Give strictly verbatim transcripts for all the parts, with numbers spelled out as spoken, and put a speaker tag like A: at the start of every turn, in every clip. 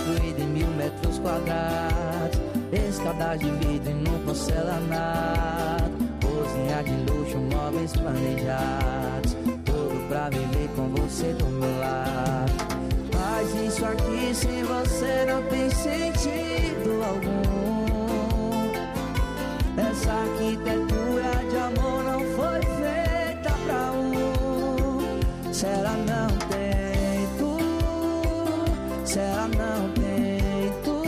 A: construída em mil metros quadrados, escada de vidro e não porcelanato, cozinha de luxo, móveis planejados, tudo pra viver com você do meu lado. Mas isso aqui sem você não tem sentido algum. Essa arquitetura de amor não foi feita pra um. Se ela não tem tu, se ela não tem tu,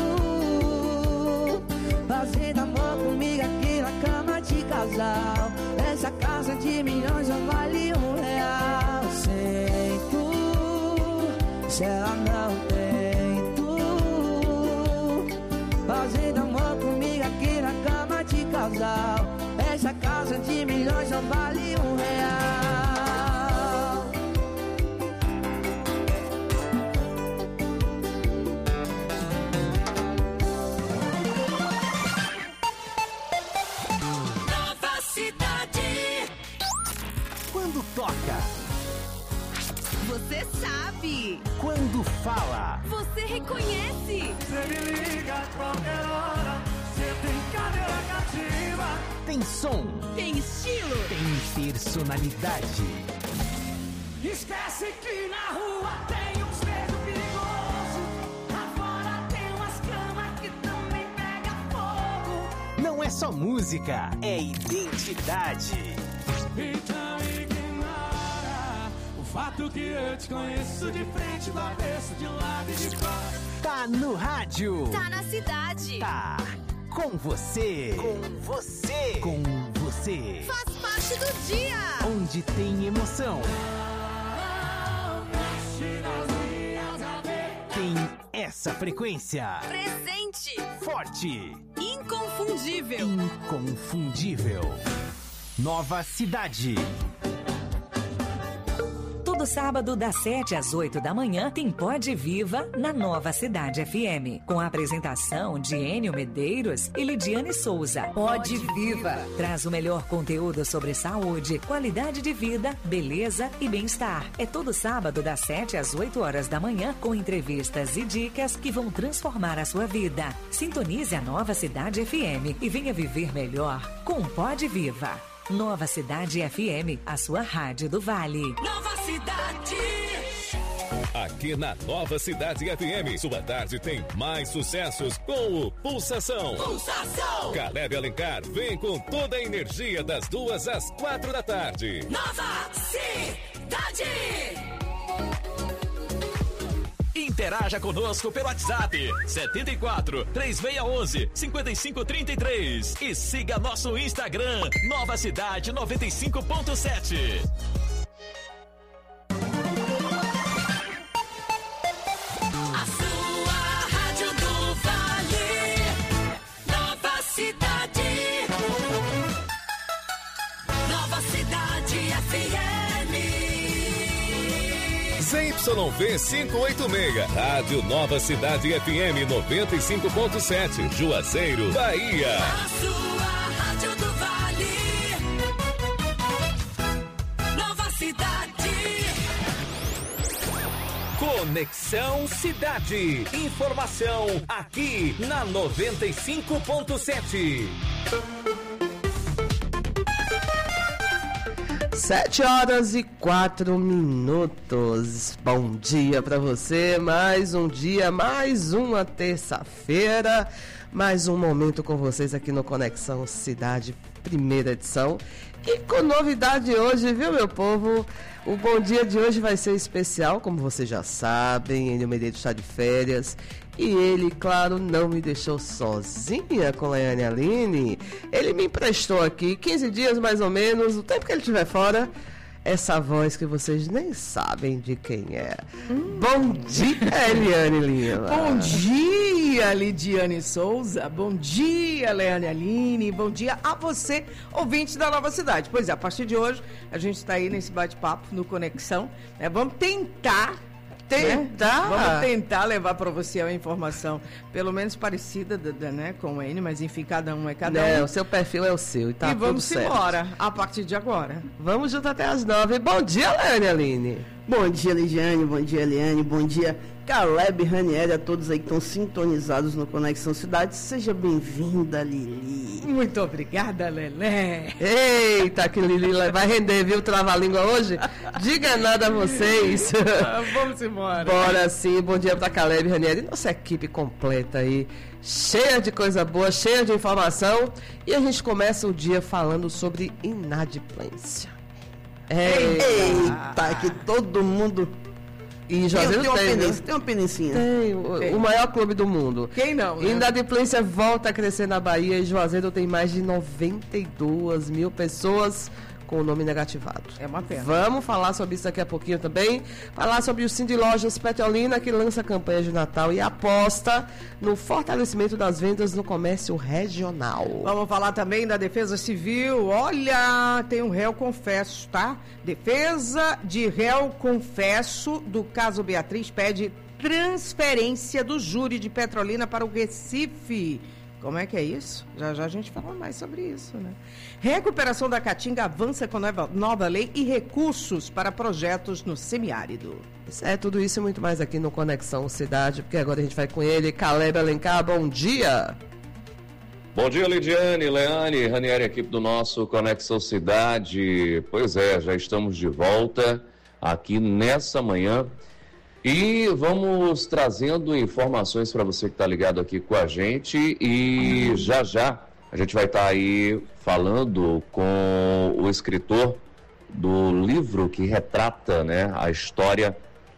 A: fazendo amor comigo aqui na cama de casal. Essa casa de milhões não vale um real. Sem tu, se ela não tem tu, fazendo amor comigo aqui na cama de casal. Essa casa de milhões não vale um real.
B: Nova Cidade.
C: Quando toca,
D: você sabe.
C: Quando fala,
D: você reconhece.
E: Você me liga a qualquer hora, você tem cadeira cativa.
C: Tem som,
D: tem estilo,
C: tem personalidade.
E: Esquece que na rua tem uns negros perigosos, lá fora tem umas camas que também pega fogo.
C: Não é só música, é identidade.
E: Então ignora o fato que eu te conheço de frente, do avesso, de lado e de fora.
C: Tá no rádio,
D: tá na cidade,
C: tá com você,
F: com você,
C: com você.
D: Faz parte do dia,
C: onde tem emoção, tem essa frequência.
D: Presente,
C: forte,
D: inconfundível,
C: inconfundível. Nova Cidade.
G: Todo sábado, das sete às oito da manhã, tem Pode Viva na Nova Cidade F M, com a apresentação de Enio Medeiros e Lidiane Souza. Pode Viva traz o melhor conteúdo sobre saúde, qualidade de vida, beleza e bem-estar. É todo sábado, das sete às oito horas da manhã, com entrevistas e dicas que vão transformar a sua vida. Sintonize a Nova Cidade F M e venha viver melhor com Pode Viva. Nova Cidade F M, a sua rádio do Vale.
B: Nova Cidade.
H: Aqui na Nova Cidade F M, sua tarde tem mais sucessos com o Pulsação.
B: Pulsação.
H: Caleb Alencar vem com toda a energia das duas às quatro da tarde.
B: Nova Cidade.
I: Interaja conosco pelo WhatsApp setenta e quatro, três seis um um, cinco cinco três três e siga nosso Instagram Nova Cidade noventa e cinco ponto sete.
B: A sua rádio do Vale, Nova Cidade, Nova Cidade F M.
H: Z Y V quinhentos e oitenta e seis, Rádio Nova Cidade F M noventa e cinco ponto sete, Juazeiro, Bahia.
B: A sua rádio do Vale, Nova Cidade.
J: Conexão Cidade. Informação aqui na noventa e cinco ponto sete.
K: Sete horas e quatro minutos. Bom dia para você. Mais um dia, mais uma terça-feira, mais um momento com vocês aqui no Conexão Cidade, primeira edição. E com novidade hoje, viu, meu povo? O bom dia de hoje vai ser especial, como vocês já sabem. Enio Medeiros está de férias. E ele, claro, não me deixou sozinha com Leane Aline. Ele me emprestou aqui quinze dias mais ou menos, o tempo que ele estiver fora, essa voz que vocês nem sabem de quem é. Hum. Bom dia, Eliane Lima.
L: Bom dia, Lidiane Souza. Bom dia, Leane Aline. Bom dia a você, ouvinte da Nova Cidade. Pois é, a partir de hoje, a gente está aí nesse bate-papo no Conexão. Né? Vamos tentar...
K: Tentar?
L: Né? Vamos tentar levar para você uma informação pelo menos parecida, né, com o N, mas enfim, cada um é cada
K: Não,
L: um.
K: o seu perfil é o seu e tá
L: E
K: tudo
L: vamos
K: certo.
L: embora a partir de agora.
K: Vamos junto até as nove. Bom dia, Leane Aline.
F: Bom dia, Lidiane, bom dia, Eliane, bom dia, Caleb, Ranieri, a todos aí que estão sintonizados no Conexão Cidade. Seja bem-vinda, Lili.
L: Muito obrigada, Lelé.
K: Eita, que Lili vai render, viu, trava-língua hoje? Diga nada a vocês.
L: Vamos embora.
K: Bora sim, bom dia para Caleb, Ranieri, nossa equipe completa aí, cheia de coisa boa, cheia de informação. E a gente começa o dia falando sobre inadimplência.
F: Eita, Eita que todo mundo...
K: E Juazeiro
F: tem, tem,
K: tem,
F: uma
K: né?
F: penência, tem uma penecinha.
K: Tem, o,
F: Tem.
K: o maior clube do mundo.
L: Quem não, né?
K: Inadimplência volta a crescer na Bahia e Juazeiro tem mais de noventa e duas mil pessoas com o nome negativado.
L: É uma pena.
K: Vamos falar sobre isso daqui a pouquinho também. Falar sobre o Cindy Lojas Petrolina, que lança a campanha de Natal e aposta no fortalecimento das vendas no comércio regional.
L: Vamos falar também da Defesa Civil. Olha, tem um réu confesso, tá? Defesa de réu confesso do caso Beatriz pede transferência do júri de Petrolina para o Recife. Como é que é isso? Já já a gente fala mais sobre isso, né? Recuperação da Caatinga avança com nova, nova lei e recursos para projetos no semiárido.
K: É tudo isso e muito mais aqui no Conexão Cidade, porque agora a gente vai com ele, Caleb Alencar, bom dia!
M: Bom dia, Lidiane, Leane, Ranieri, equipe do nosso Conexão Cidade. Pois é, já estamos de volta aqui nessa manhã. E vamos trazendo informações para você que está ligado aqui com a gente e já já a gente vai estar tá aí falando com o escritor do livro que retrata, né, a história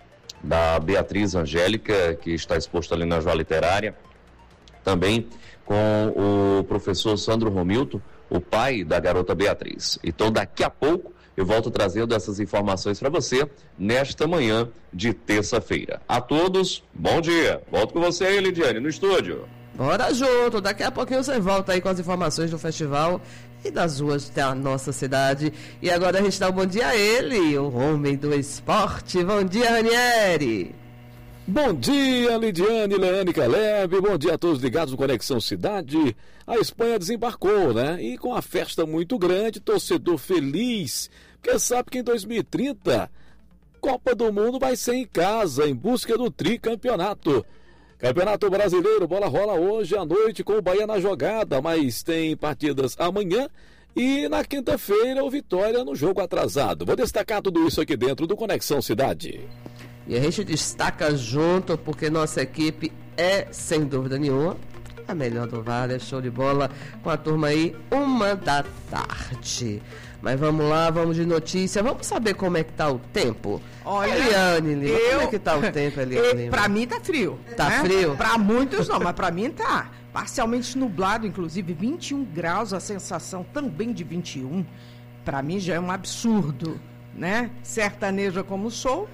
M: da Beatriz Angélica, que está exposto ali na Joia Literária, também com o professor Sandro Romilton, o pai da garota Beatriz. Então daqui a pouco eu volto trazendo essas informações para você nesta manhã de terça-feira. A todos, bom dia. Volto com você aí, Lidiane, no estúdio.
K: Bora junto. Daqui a pouquinho você volta aí com as informações do festival e das ruas da nossa cidade. E agora a gente dá um bom dia a ele, o homem do esporte. Bom dia, Ranieri.
N: Bom dia, Lidiane, Leane, Caleb. Bom dia a todos ligados no Conexão Cidade. A Espanha desembarcou, né? E com a festa muito grande, torcedor feliz, porque sabe que em dois mil e trinta, Copa do Mundo vai ser em casa, em busca do tricampeonato. Campeonato Brasileiro, bola rola hoje à noite com o Bahia na jogada, mas tem partidas amanhã e na quinta-feira o Vitória no jogo atrasado. Vou destacar tudo isso aqui dentro do Conexão Cidade.
K: E a gente destaca junto porque nossa equipe é, sem dúvida nenhuma, a melhor do Vale, é show de bola com a turma aí, uma da tarde. Mas vamos lá, vamos de notícia, vamos saber como é que tá o tempo.
L: Olha,
K: Eliane Lima,
L: eu...
K: como é que tá o tempo, Eliane Lima?
L: Pra mim tá frio.
K: Tá
L: né?
K: frio?
L: Pra muitos não, mas pra mim tá parcialmente nublado, inclusive vinte e um graus, a sensação também de vinte e um. Pra mim já é um absurdo, né? Sertaneja como sou.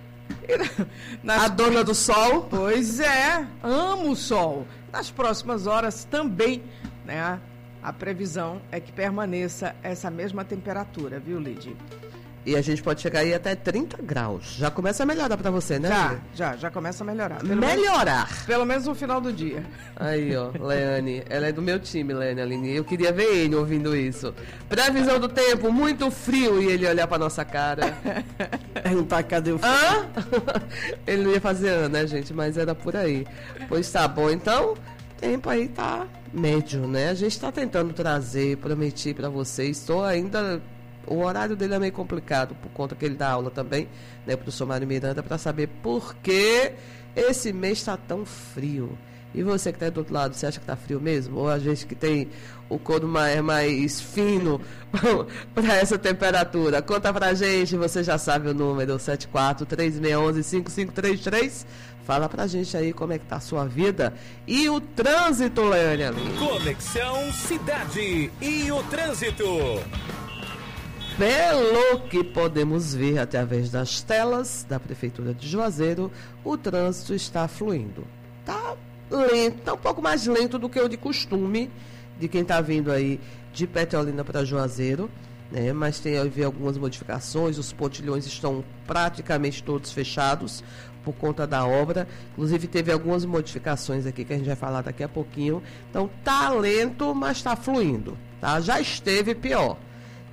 L: Nas...
K: A dona do sol?
L: Pois é, amo o sol. Nas próximas horas também, né? A previsão é que permaneça essa mesma temperatura, viu, Lidy?
K: E a gente pode chegar aí até trinta graus. Já começa a melhorar pra você, né?
L: Já, já, já começa a melhorar. Pelo
K: melhorar?
L: Menos, pelo menos no final do dia.
K: Aí, ó, Leane. Ela é do meu time, Leane Aline. Eu queria ver ele ouvindo isso. Previsão do tempo, muito frio. E ele olhar pra nossa cara.
F: Perguntar cadê o frio?
K: Hã? Ele não ia fazer ano, né, gente? Mas era por aí. Pois tá bom, então... O tempo aí tá médio, né? A gente tá tentando trazer, prometi pra vocês. Estou ainda... O horário dele é meio complicado, por conta que ele dá aula também, né, pro professor Mário Miranda, para saber por que esse mês está tão frio. E você que está do outro lado, você acha que está frio mesmo? Ou a gente que tem o couro mais, mais fino para essa temperatura? Conta pra gente, você já sabe o número, sete quatro três seis um um cinco cinco três três. Fala pra gente aí como é que tá a sua vida e o trânsito, Leânia.
J: Conexão Cidade e o trânsito.
K: Pelo que podemos ver através das telas da Prefeitura de Juazeiro, o trânsito está fluindo. Tá lento, tá um pouco mais lento do que o de costume, de quem está vindo aí de Petrolina para Juazeiro, né? Mas tem aí algumas modificações, os pontilhões estão praticamente todos fechados por conta da obra. Inclusive teve algumas modificações aqui que a gente vai falar daqui a pouquinho. Então tá lento, mas está fluindo, tá? Já esteve pior.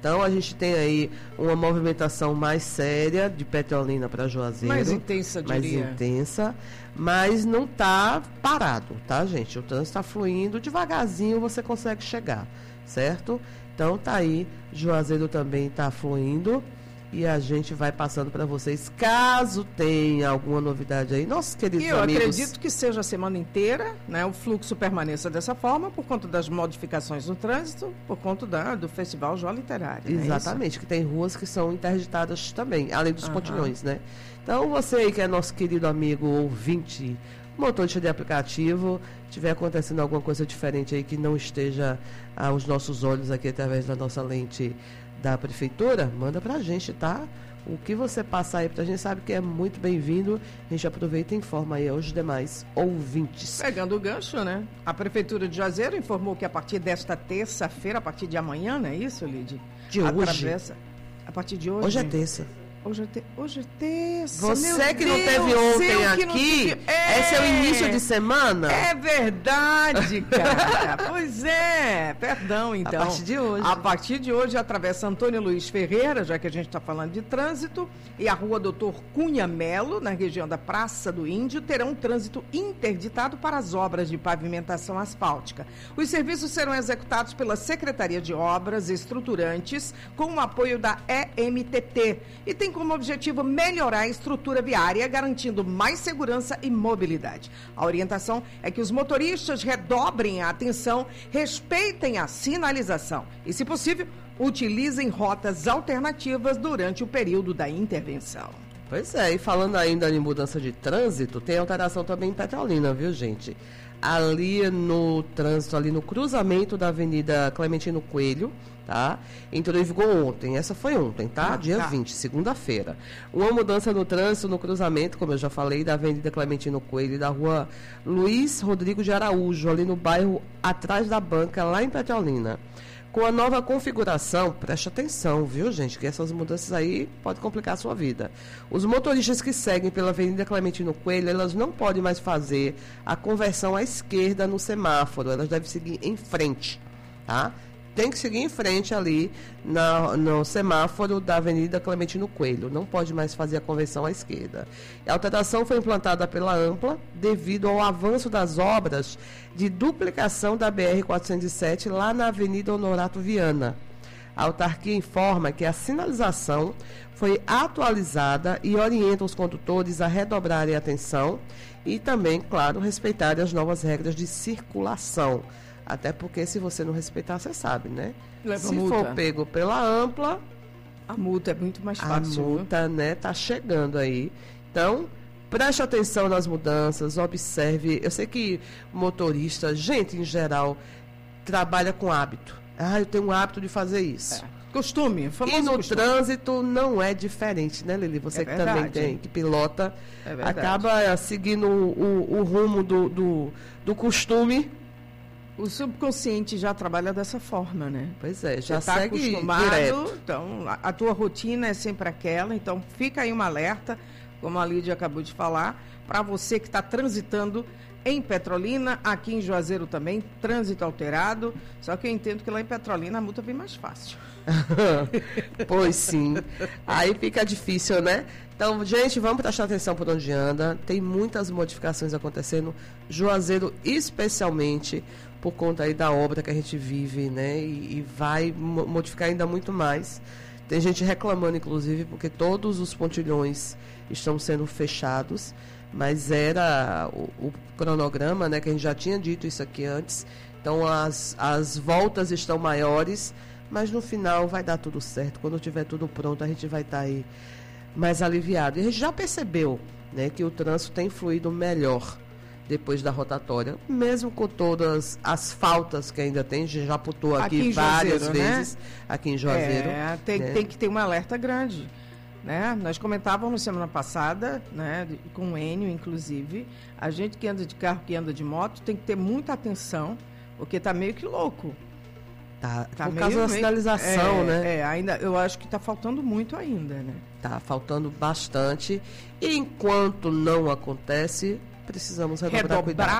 K: Então a gente tem aí uma movimentação mais séria de Petrolina para Juazeiro.
L: Mais intensa, diria.
K: Mais intensa, mas não está parado, tá, gente? O trânsito está fluindo, devagarzinho você consegue chegar, certo? Então tá aí, Juazeiro também está fluindo. E a gente vai passando para vocês, caso tenha alguma novidade aí, nossos queridos
L: eu
K: amigos.
L: Eu acredito que seja a semana inteira, né, o fluxo permaneça dessa forma, por conta das modificações no trânsito, por conta da, do Festival Joa Literária.
K: Exatamente,
L: é
K: que tem ruas que são interditadas também, além dos
L: Aham.
K: pontilhões, né? Então, você aí que é nosso querido amigo ouvinte, motorista de aplicativo, tiver acontecendo alguma coisa diferente aí que não esteja aos nossos olhos aqui através da nossa lente da prefeitura, manda pra gente, tá? O que você passar aí pra gente sabe que é muito bem-vindo. A gente aproveita e informa aí aos demais ouvintes.
L: Pegando o gancho, né? A Prefeitura de Juazeiro informou que a partir desta terça-feira, a partir de amanhã, não é isso, Lidy?
K: De
L: Atravessa...
K: hoje.
L: A partir de hoje?
K: Hoje é terça.
L: Hoje é, te... hoje é terça.
K: Você
L: Meu
K: que
L: Deus,
K: não teve ontem
L: eu que
K: aqui,
L: não tive... é...
K: esse é o início de semana?
L: É verdade, cara. Pois é, perdão, então.
K: A partir de hoje.
L: A partir de hoje, atravessa Antônio Luiz Ferreira, já que a gente está falando de trânsito, e a rua Doutor Cunha Melo, na região da Praça do Índio, terão trânsito interditado para as obras de pavimentação asfáltica. Os serviços serão executados pela Secretaria de Obras Estruturantes, com o apoio da E M T T, e tem como objetivo melhorar a estrutura viária, garantindo mais segurança e mobilidade. A orientação é que os motoristas redobrem a atenção, respeitem a sinalização e, se possível, utilizem rotas alternativas durante o período da intervenção.
K: Pois é, e falando ainda em mudança de trânsito, tem alteração também em Petrolina, viu, gente? Ali no trânsito, ali no cruzamento da Avenida Clementino Coelho, tá? Entrou em vigor ontem, essa foi ontem, tá?
L: Ah,
K: Dia
L: tá.
K: vinte, segunda-feira. Uma mudança no trânsito, no cruzamento, como eu já falei, da Avenida Clementino Coelho e da rua Luiz Rodrigo de Araújo, ali no bairro atrás da banca, lá em Petrolina. Com a nova configuração, preste atenção, viu, gente, que essas mudanças aí podem complicar a sua vida. Os motoristas que seguem pela Avenida Clementino Coelho, elas não podem mais fazer a conversão à esquerda no semáforo, elas devem seguir em frente, tá? Tem que seguir em frente ali na, no semáforo da Avenida Clementino Coelho. Não pode mais fazer a conversão à esquerda. A alteração foi implantada pela Ampla devido ao avanço das obras de duplicação da B R quatrocentos e sete lá na Avenida Honorato Viana. A autarquia informa que a sinalização foi atualizada e orienta os condutores a redobrarem a atenção e também, claro, respeitarem as novas regras de circulação. Até porque se você não respeitar, você sabe, né?
L: Leva
K: se
L: multa.
K: for pego pela Ampla,
L: a multa é muito mais
K: a
L: fácil.
K: multa, né, tá chegando aí. Então, preste atenção nas mudanças, observe. Eu sei que motorista, gente em geral, trabalha com hábito. Ah, eu tenho um hábito de fazer isso.
L: É. Costume, famoso
K: E no
L: costume.
K: trânsito não é diferente, né, Lili? Você
L: É
K: que também
L: verdade.
K: tem, que pilota,
L: É verdade.
K: acaba seguindo o, o, o rumo do, do, do costume.
L: O subconsciente já trabalha dessa forma, né?
K: Pois é, já
L: Você tá
K: segue
L: acostumado,
K: direto.
L: então a, a tua rotina é sempre aquela, então fica aí um alerta, como a Lídia acabou de falar, para você que está transitando em Petrolina, aqui em Juazeiro também, trânsito alterado, só que eu entendo que lá em Petrolina a multa vem mais fácil.
K: Pois sim. Aí fica difícil, né? Então, gente, vamos prestar atenção por onde anda. Tem muitas modificações acontecendo. Juazeiro, especialmente, por conta aí da obra que a gente vive, né? E, e vai mo- modificar ainda muito mais. Tem gente reclamando, inclusive, porque todos os pontilhões estão sendo fechados. Mas era o, o cronograma, né? Que a gente já tinha dito isso aqui antes. Então, as, as voltas estão maiores. Mas no final vai dar tudo certo. Quando tiver tudo pronto, a gente vai estar aí mais aliviado. E a gente já percebeu, né, que o trânsito tem fluído melhor depois da rotatória, mesmo com todas as faltas que ainda tem. A gente já apontou aqui,
L: Aqui em
K: várias
L: Juazeiro, né?
K: vezes, aqui em Juazeiro.
L: É, tem,
K: né?
L: tem que ter um alerta grande. Né? Nós comentávamos semana passada, né, de- com o Enio, inclusive, a gente que anda de carro, que anda de moto, tem que ter muita atenção, porque está meio que louco.
K: Tá,
L: Tá
K: por
L: meio-
K: causa da
L: meio-
K: sinalização,
L: é,
K: né?
L: É, ainda, eu acho que está faltando muito ainda, né?
K: Tá faltando bastante. E enquanto não acontece, precisamos redobrar,
L: Redobrar
K: cuidado.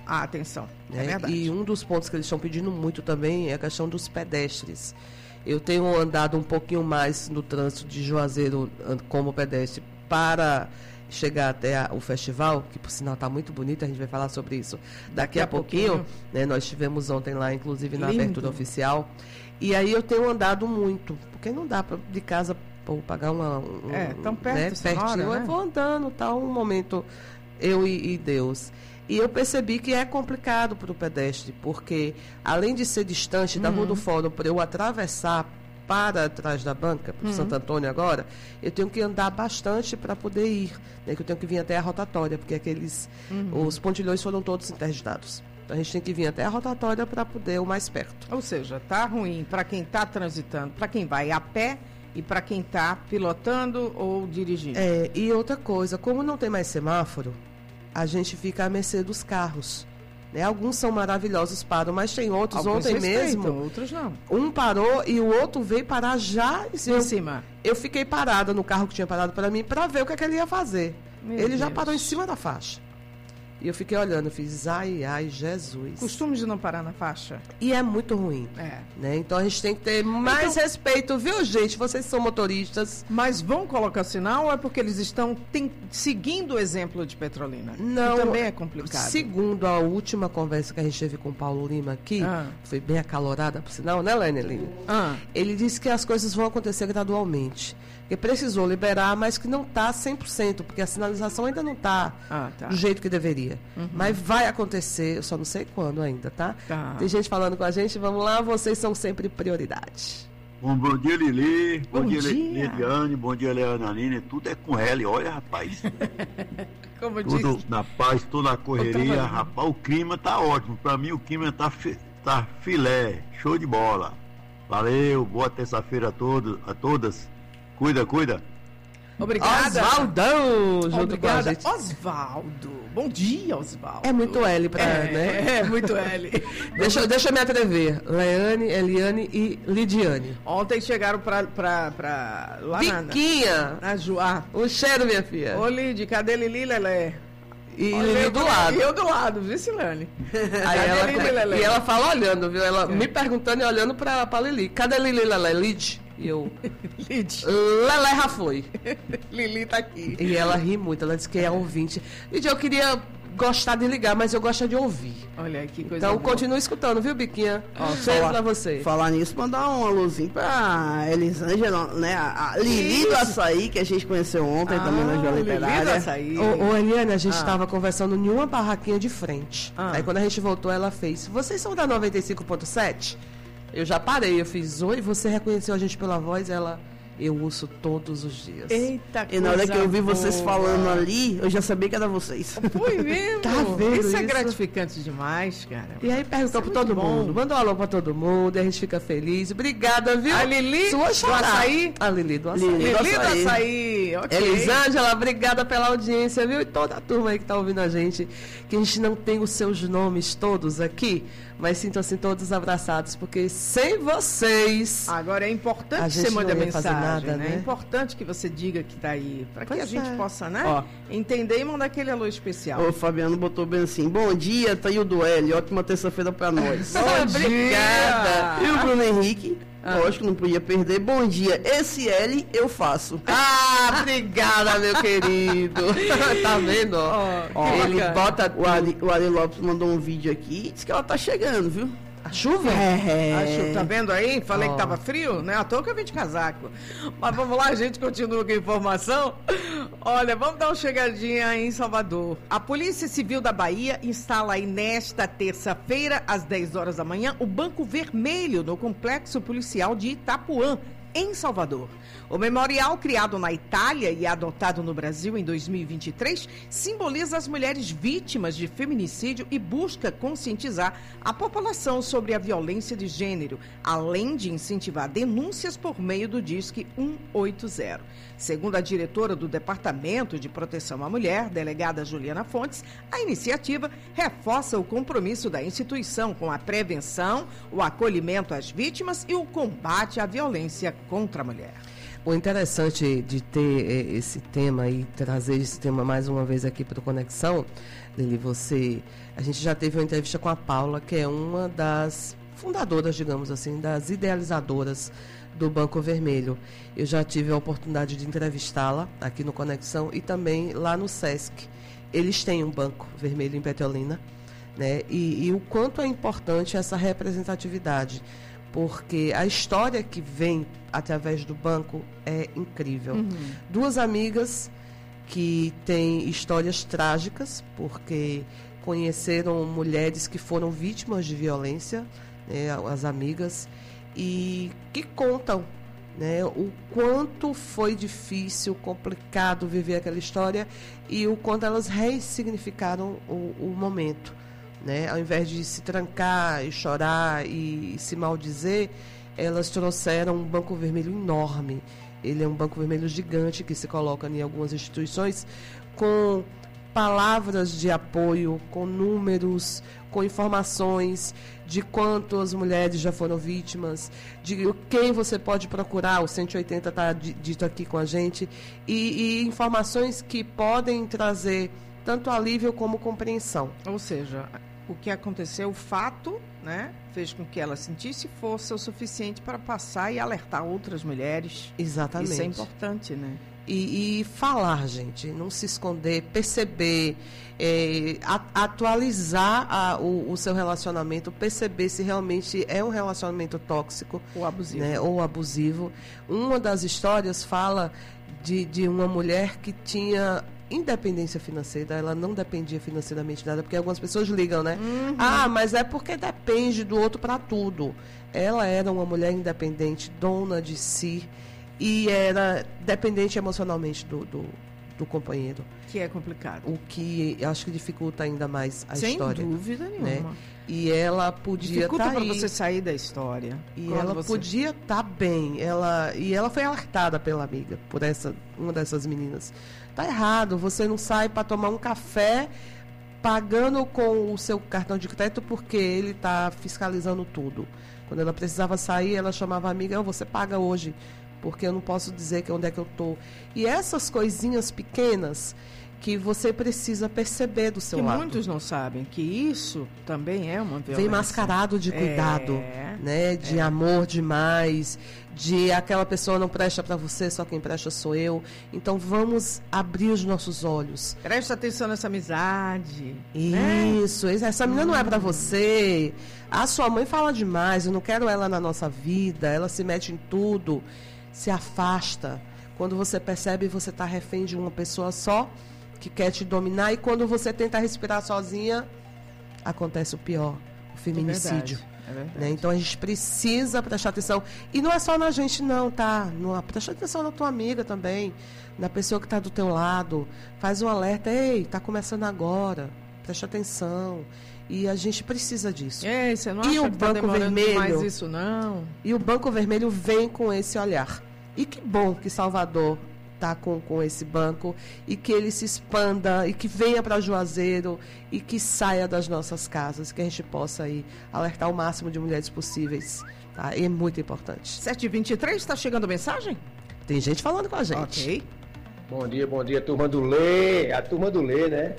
L: a atenção.
K: Né?
L: É verdade.
K: E um dos pontos que eles estão pedindo muito também é a questão dos pedestres. Eu tenho andado um pouquinho mais no trânsito de Juazeiro como pedestre para chegar até a, o festival, que por sinal está muito bonito, a gente vai falar sobre isso daqui, daqui a, a pouquinho. pouquinho. Né? Nós estivemos ontem lá, inclusive, na
L: Lindo.
K: abertura oficial. E aí eu tenho andado muito, porque não dá para de casa pô, pagar uma... Um,
L: é, tão perto,
K: né, pertinho,
L: hora, né?
K: Eu vou andando, tá um momento, eu e, e Deus. E eu percebi que é complicado para o pedestre, porque além de ser distante da
L: Uhum.
K: Rua do Fórum, para eu atravessar para trás da banca, para o
L: Uhum.
K: Santo Antônio agora, eu tenho que andar bastante para poder ir, né, que eu tenho que vir até a rotatória, porque aqueles,
L: Uhum.
K: os pontilhões foram todos interditados. Então a gente tem que vir até a rotatória para poder ir o mais perto.
L: Ou seja, tá ruim para quem está transitando, para quem vai a pé e para quem está pilotando ou dirigindo.
K: É, e outra coisa, como não tem mais semáforo, a gente fica à mercê dos carros. Né? Alguns são maravilhosos, param, mas tem outros,
L: Alguns
K: ontem
L: respeitam,
K: mesmo,
L: outros não.
K: um parou e o outro veio parar já em cima.
L: Em cima.
K: Eu fiquei parada no carro que tinha parado para mim para ver o que, é que ele ia fazer.
L: Meu
K: ele já
L: Deus.
K: parou em cima da faixa. E eu fiquei olhando, fiz, ai, ai, Jesus.
L: Costume de não parar na faixa.
K: E é muito ruim.
L: É.
K: Né? Então a gente tem que ter mais
L: Então-
K: respeito, viu, gente? Vocês são motoristas.
L: Mas vão colocar sinal ou é porque eles estão tem- seguindo o exemplo de Petrolina?
K: Não.
L: Que também é complicado.
K: Segundo a última conversa que a gente teve com o Paulo Lima aqui,
L: Ah.
K: foi bem acalorada, por sinal, né, Leneline?
L: Ah.
K: Ele disse que as coisas vão acontecer gradualmente. Que precisou liberar, mas que não está cem por cento, porque a sinalização ainda não está
L: Ah, tá.
K: do jeito que deveria.
L: Uhum.
K: Mas vai acontecer, eu só não sei quando ainda, tá?
L: Tá.
K: Tem gente falando com a gente, vamos lá, vocês são sempre prioridade.
O: Bom, bom dia, Lili. Bom,
L: Bom
O: dia,
L: dia.
O: Lidiane. Bom dia, Leana Aline. Tudo é com L. Olha, rapaz.
L: Como
O: Tudo
L: diz.
O: na paz, tudo na correria.
L: tava-
O: Rapaz, o clima tá ótimo. Pra mim, o clima tá, fi- tá filé. Show de bola. Valeu. Boa terça-feira a todos, a todas. Cuida, cuida.
L: Obrigada.
K: Oswaldão, junto
L: Obrigada.
K: com a gente.
L: Osvaldo. Bom dia, Osvaldo.
K: É muito L pra,
L: É,
K: né?
L: é muito L.
K: Deixa, eu- deixa eu me atrever. Leane, Eliane e Lidiane.
L: Ontem chegaram pra, pra, pra lá na-
K: Biquinha.
L: na Joá.
K: Um cheiro, minha filha.
L: Ô, Lid, cadê Lili, Lelé?
K: E
L: Olha,
K: Lili
L: eu-
K: do lado.
L: E eu do lado, viu, Silane?
K: Aí ela,
L: Lili, Lelé?
K: e ela fala olhando, viu? Ela me perguntando e olhando pra, pra Lili. Cadê Lili, Lelé? Lid? E eu...
L: Lid.
K: Lelé já foi.
L: Lili tá aqui.
K: E ela ri muito, ela disse que é ouvinte. Lid, eu queria gostar de ligar, mas eu gosto de ouvir.
L: Olha aí, que coisa
K: Então
L: boa.
K: continue escutando, viu, Biquinha?
F: Ó,
K: Cheiro
F: falar-
K: pra você.
F: Falar nisso, mandar uma luzinha pra Elisângela, né? A a Lili do
L: Isso.
F: Açaí, que a gente conheceu ontem
L: Ah,
F: também na Joia
L: Lili do
F: Literária.
L: Açaí.
K: Ô, ô, Eliane, a gente
L: Ah.
K: estava conversando em uma barraquinha de frente.
L: Ah.
K: Aí quando a gente voltou, ela fez: vocês são da noventa e cinco ponto sete? Eu já parei, eu fiz: oi, você reconheceu a gente pela voz? Ela: eu ouço todos os dias.
L: Eita,
F: E na hora que eu vi vocês
L: boa.
F: falando ali, eu já sabia que era vocês.
L: Foi mesmo?
K: Tá vendo
L: Isso é
K: isso?
L: gratificante demais, cara.
K: E aí perguntou
L: Isso é
K: pra todo
L: muito bom.
K: mundo, mandou um alô pra todo mundo, e a gente fica feliz. Obrigada, viu?
L: A Lili
K: Sua
L: do
K: xará.
L: Açaí?
K: A Lili do Açaí.
F: Lili.
L: Lili do
F: Açaí.
L: Açaí, ok.
K: Elisângela, obrigada pela audiência, viu? E toda a turma aí que tá ouvindo a gente, que a gente não tem os seus nomes todos aqui, mas sintam-se todos abraçados, porque sem vocês...
L: Agora é
K: A
L: importante
K: gente
L: você mandar
K: não ia fazer
L: mensagem,
K: nada,
L: né?
K: né?
L: É importante que você diga que tá aí, para que
K: Pois
L: a gente
K: é.
L: possa, né?
F: Ó.
L: Entender e mandar aquele alô especial.
F: O Fabiano botou bem assim: bom dia, tá aí o do L, ótima terça-feira pra nós.
L: Obrigada.
F: E o Bruno Henrique, lógico, não podia perder. Bom dia, esse L eu faço.
K: Ah, obrigada, meu querido. Tá vendo? ó?
L: Ó,
K: Ele
L: bacana.
K: bota...
F: O Ari, o Ari Lopes mandou um vídeo aqui, disse que ela tá chegando, viu?
K: A chuva?
F: É.
L: Acho, tá vendo aí? Falei
K: Ó.
L: que tava frio, né? À toa que eu vim de casaco. Mas vamos lá, a gente continua com a informação. Olha, vamos dar uma chegadinha em Salvador. A Polícia Civil da Bahia instala aí nesta terça-feira, às dez horas da manhã, o Banco Vermelho no Complexo Policial de Itapuã, em Salvador. O memorial, criado na Itália e adotado no Brasil em dois mil e vinte e três, simboliza as mulheres vítimas de feminicídio e busca conscientizar a população sobre a violência de gênero, além de incentivar denúncias por meio do Disque cento e oitenta. Segundo a diretora do Departamento de Proteção à Mulher, delegada Juliana Fontes, a iniciativa reforça o compromisso da instituição com a prevenção, o acolhimento às vítimas e o combate à violência contra a mulher.
K: O interessante de ter esse tema e trazer esse tema mais uma vez aqui para o Conexão, Lili, você, a gente já teve uma entrevista com a Paula, que é uma das fundadoras, digamos assim, das idealizadoras do Banco Vermelho. Eu já tive a oportunidade de entrevistá-la aqui no Conexão e também lá no Sesc. Eles têm um Banco Vermelho em Petrolina, né? E, e o quanto é importante essa representatividade, porque a história que vem através do banco é incrível. Uhum. Duas amigas que têm histórias trágicas, porque conheceram mulheres que foram vítimas de violência, né, as amigas, e que contam, né, o quanto foi difícil, complicado viver aquela história e o quanto elas ressignificaram o, o momento. Né? Ao invés de se trancar e chorar e, e se maldizer, elas trouxeram um banco vermelho enorme. Ele é um banco vermelho gigante que se coloca em algumas instituições com palavras de apoio, com números, com informações de quantas mulheres já foram vítimas, de quem você pode procurar, o cento e oitenta está dito aqui com a gente, e, e informações que podem trazer tanto alívio como compreensão.
L: Ou seja, o que aconteceu, o fato, né, fez com que ela sentisse força o suficiente para passar e alertar outras mulheres.
K: Exatamente.
L: Isso é importante, né?
K: E, e falar, gente, não se esconder, perceber, é, a, atualizar a, o, o seu relacionamento, perceber se realmente é um relacionamento tóxico
L: ou abusivo.
K: Né, ou abusivo. Uma das histórias fala de, de uma mulher que tinha independência financeira, ela não dependia financeiramente de nada, porque algumas pessoas ligam, né? Uhum. Ah, mas é porque depende do outro para tudo. Ela era uma mulher independente, dona de si, e era dependente emocionalmente do, do, do companheiro.
L: Que é complicado.
K: O que acho que dificulta ainda mais a
L: Sem
K: história.
L: Sem dúvida nenhuma.
K: Né? E ela podia
L: dificulta
K: tá
L: para
K: aí.
L: você sair da história.
K: E ela
L: você...
K: podia estar tá bem. Ela, e ela foi alertada pela amiga, por essa, uma dessas meninas. Tá errado, você não sai para tomar um café pagando com o seu cartão de crédito porque ele está fiscalizando tudo. Quando ela precisava sair, ela chamava a amiga, oh, você paga hoje, porque eu não posso dizer que onde é que eu estou. E essas coisinhas pequenas que você precisa perceber do seu
L: que
K: lado.
L: Muitos não sabem que isso também é uma violência.
K: Vem mascarado de cuidado,
L: é,
K: né? De
L: é.
K: amor demais, de aquela pessoa não presta para você, só quem presta sou eu. Então vamos abrir os nossos olhos.
L: Presta atenção nessa amizade.
K: Isso,
L: né?
K: essa menina hum. não é para você. A sua mãe fala demais, eu não quero ela na nossa vida, ela se mete em tudo, se afasta. Quando você percebe, você está refém de uma pessoa só, que quer te dominar, e quando você tenta respirar sozinha, acontece o pior, o feminicídio.
L: É verdade, é verdade.
K: Né? Então a gente precisa prestar atenção. E não é só na gente não, tá? Não, presta atenção na tua amiga também, na pessoa que está do teu lado. Faz um alerta, ei, está começando agora, presta atenção. E a gente precisa disso.
L: É, você não acha
K: e o
L: que tá
K: Banco Vermelho,
L: mais isso, não?
K: E o Banco Vermelho vem com esse olhar. E que bom que Salvador está com, com esse banco e que ele se expanda e que venha para Juazeiro e que saia das nossas casas, que a gente possa aí alertar o máximo de mulheres possíveis. Tá? E é muito importante.
L: sete e vinte e três, está chegando mensagem?
K: Tem gente falando com a gente.
L: Ok.
P: Bom dia, bom dia, turma do Lê, a turma do Lê, né?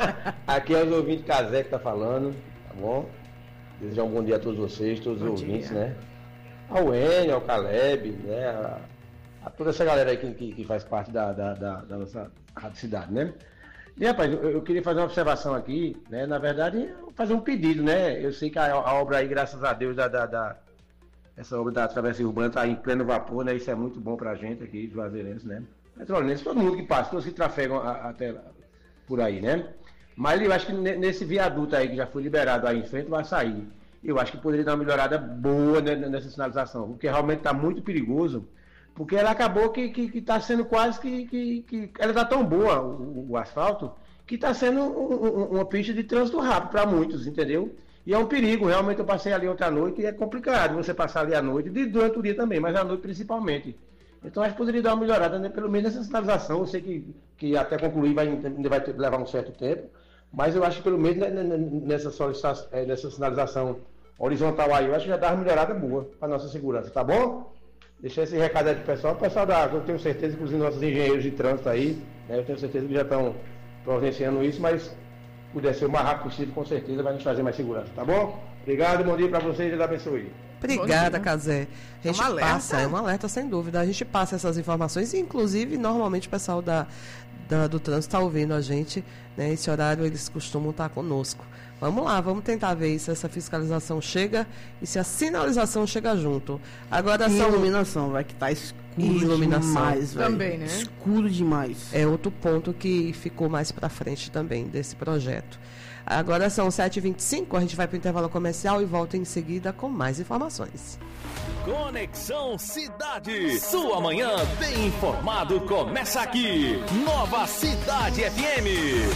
P: Aqui é os ouvintes Casé que tá falando, tá bom? Desejar um bom dia a todos vocês, todos bom os ouvintes, dia. Né? Ao Enio, ao Caleb, né? A, a toda essa galera aí que, que, que faz parte da, da, da, da nossa rádio cidade, né? E, rapaz, eu, eu queria fazer uma observação aqui, né? Na verdade, fazer um pedido, né? Eu sei que a, a obra aí, graças a Deus, da, da, da, essa obra da Travessia Urbana está em pleno vapor, né? Isso é muito bom pra gente aqui, juazeirense, né? Petrolinense, todo mundo que passa, todos que trafegam a, até por aí, né? Mas eu acho que nesse viaduto aí que já foi liberado aí em frente vai sair. Eu acho que poderia dar uma melhorada boa nessa sinalização, porque realmente está muito perigoso, porque ela acabou que está que, que sendo quase que, que, que... Ela está tão boa, o, o asfalto, que está sendo um, um, uma pista de trânsito rápido para muitos, entendeu? E é um perigo, realmente eu passei ali outra noite e é complicado você passar ali à noite, e durante o dia também, mas à noite principalmente. Então acho que poderia dar uma melhorada, né? Pelo menos nessa sinalização. Eu sei que, que até concluir vai, ainda vai ter, levar um certo tempo, mas eu acho que pelo menos nessa, nessa sinalização horizontal aí, eu acho que já dá uma melhorada boa para nossa segurança, tá bom? deixar esse recado aí pro pessoal. O pessoal da, eu tenho certeza, inclusive nossos engenheiros de trânsito aí, né, eu tenho certeza que já estão providenciando isso, mas puder ser o mais rápido possível, com certeza vai nos trazer mais segurança, tá bom? Obrigado, bom dia para vocês e Deus abençoe.
K: Obrigada, Cazé. A gente
L: É um alerta.
K: passa, é um alerta sem dúvida. A gente passa essas informações, e inclusive, normalmente o pessoal da, da- do trânsito está ouvindo a gente, né? Esse horário eles costumam estar conosco. Vamos lá, vamos tentar ver se essa fiscalização chega e se a sinalização chega junto. Agora
F: E
K: são
F: iluminação, vai que tá escuro
K: iluminação
F: demais, velho.
L: Também, né?
F: Escuro demais.
K: É outro ponto que ficou mais para frente também desse projeto. Agora são sete e vinte e cinco, a gente vai para o intervalo comercial e volta em seguida com mais informações.
I: Conexão Cidade. Sua manhã bem informado começa aqui. Nova Cidade F M.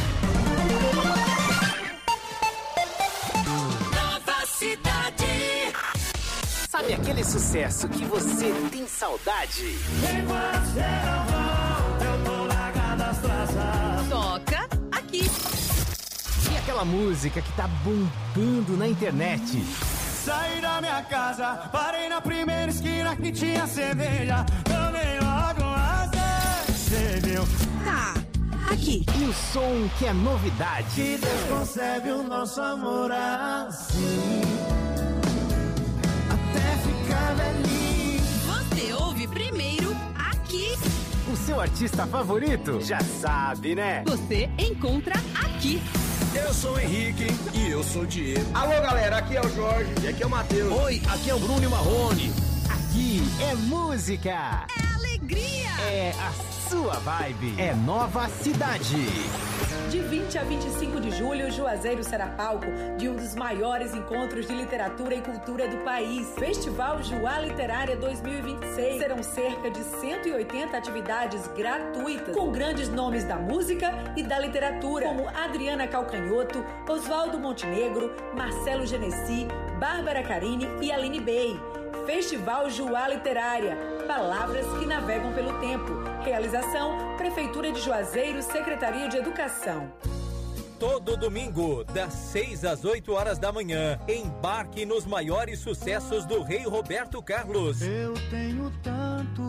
B: Nova Cidade.
C: Sabe aquele sucesso que você tem saudade?
D: Toca aqui.
C: E aquela música que tá bombando na internet?
E: Saí da minha casa, parei na primeira esquina que tinha cerveja. Tomei logo uma cerveja.
D: Tá, aqui.
C: E o som que é novidade?
E: Que Deus concebe o nosso amor assim, até ficar velhinho.
D: Você ouve primeiro aqui.
C: O seu artista favorito? Já sabe, né?
D: Você encontra aqui.
E: Eu sou o Henrique e eu sou o Diego.
P: Alô, galera, aqui é o Jorge e aqui é o Matheus.
C: Oi, aqui é o Bruno e Marrone. Aqui é música.
D: É alegria.
C: É a sua vibe. É Nova Cidade.
Q: De vinte a vinte e cinco de julho, Juazeiro será palco de um dos maiores encontros de literatura e cultura do país. Festival Juá Literária dois mil e vinte e seis. Serão cerca de cento e oitenta atividades gratuitas, com grandes nomes da música e da literatura, como Adriana Calcanhoto, Oswaldo Montenegro, Marcelo Genesi, Bárbara Carini e Aline Bey. Festival Juá Literária. Palavras que navegam pelo tempo. Realização, Prefeitura de Juazeiro, Secretaria de Educação.
R: Todo domingo, das seis às oito horas da manhã, embarque nos maiores sucessos do rei Roberto Carlos.
E: Eu tenho tanto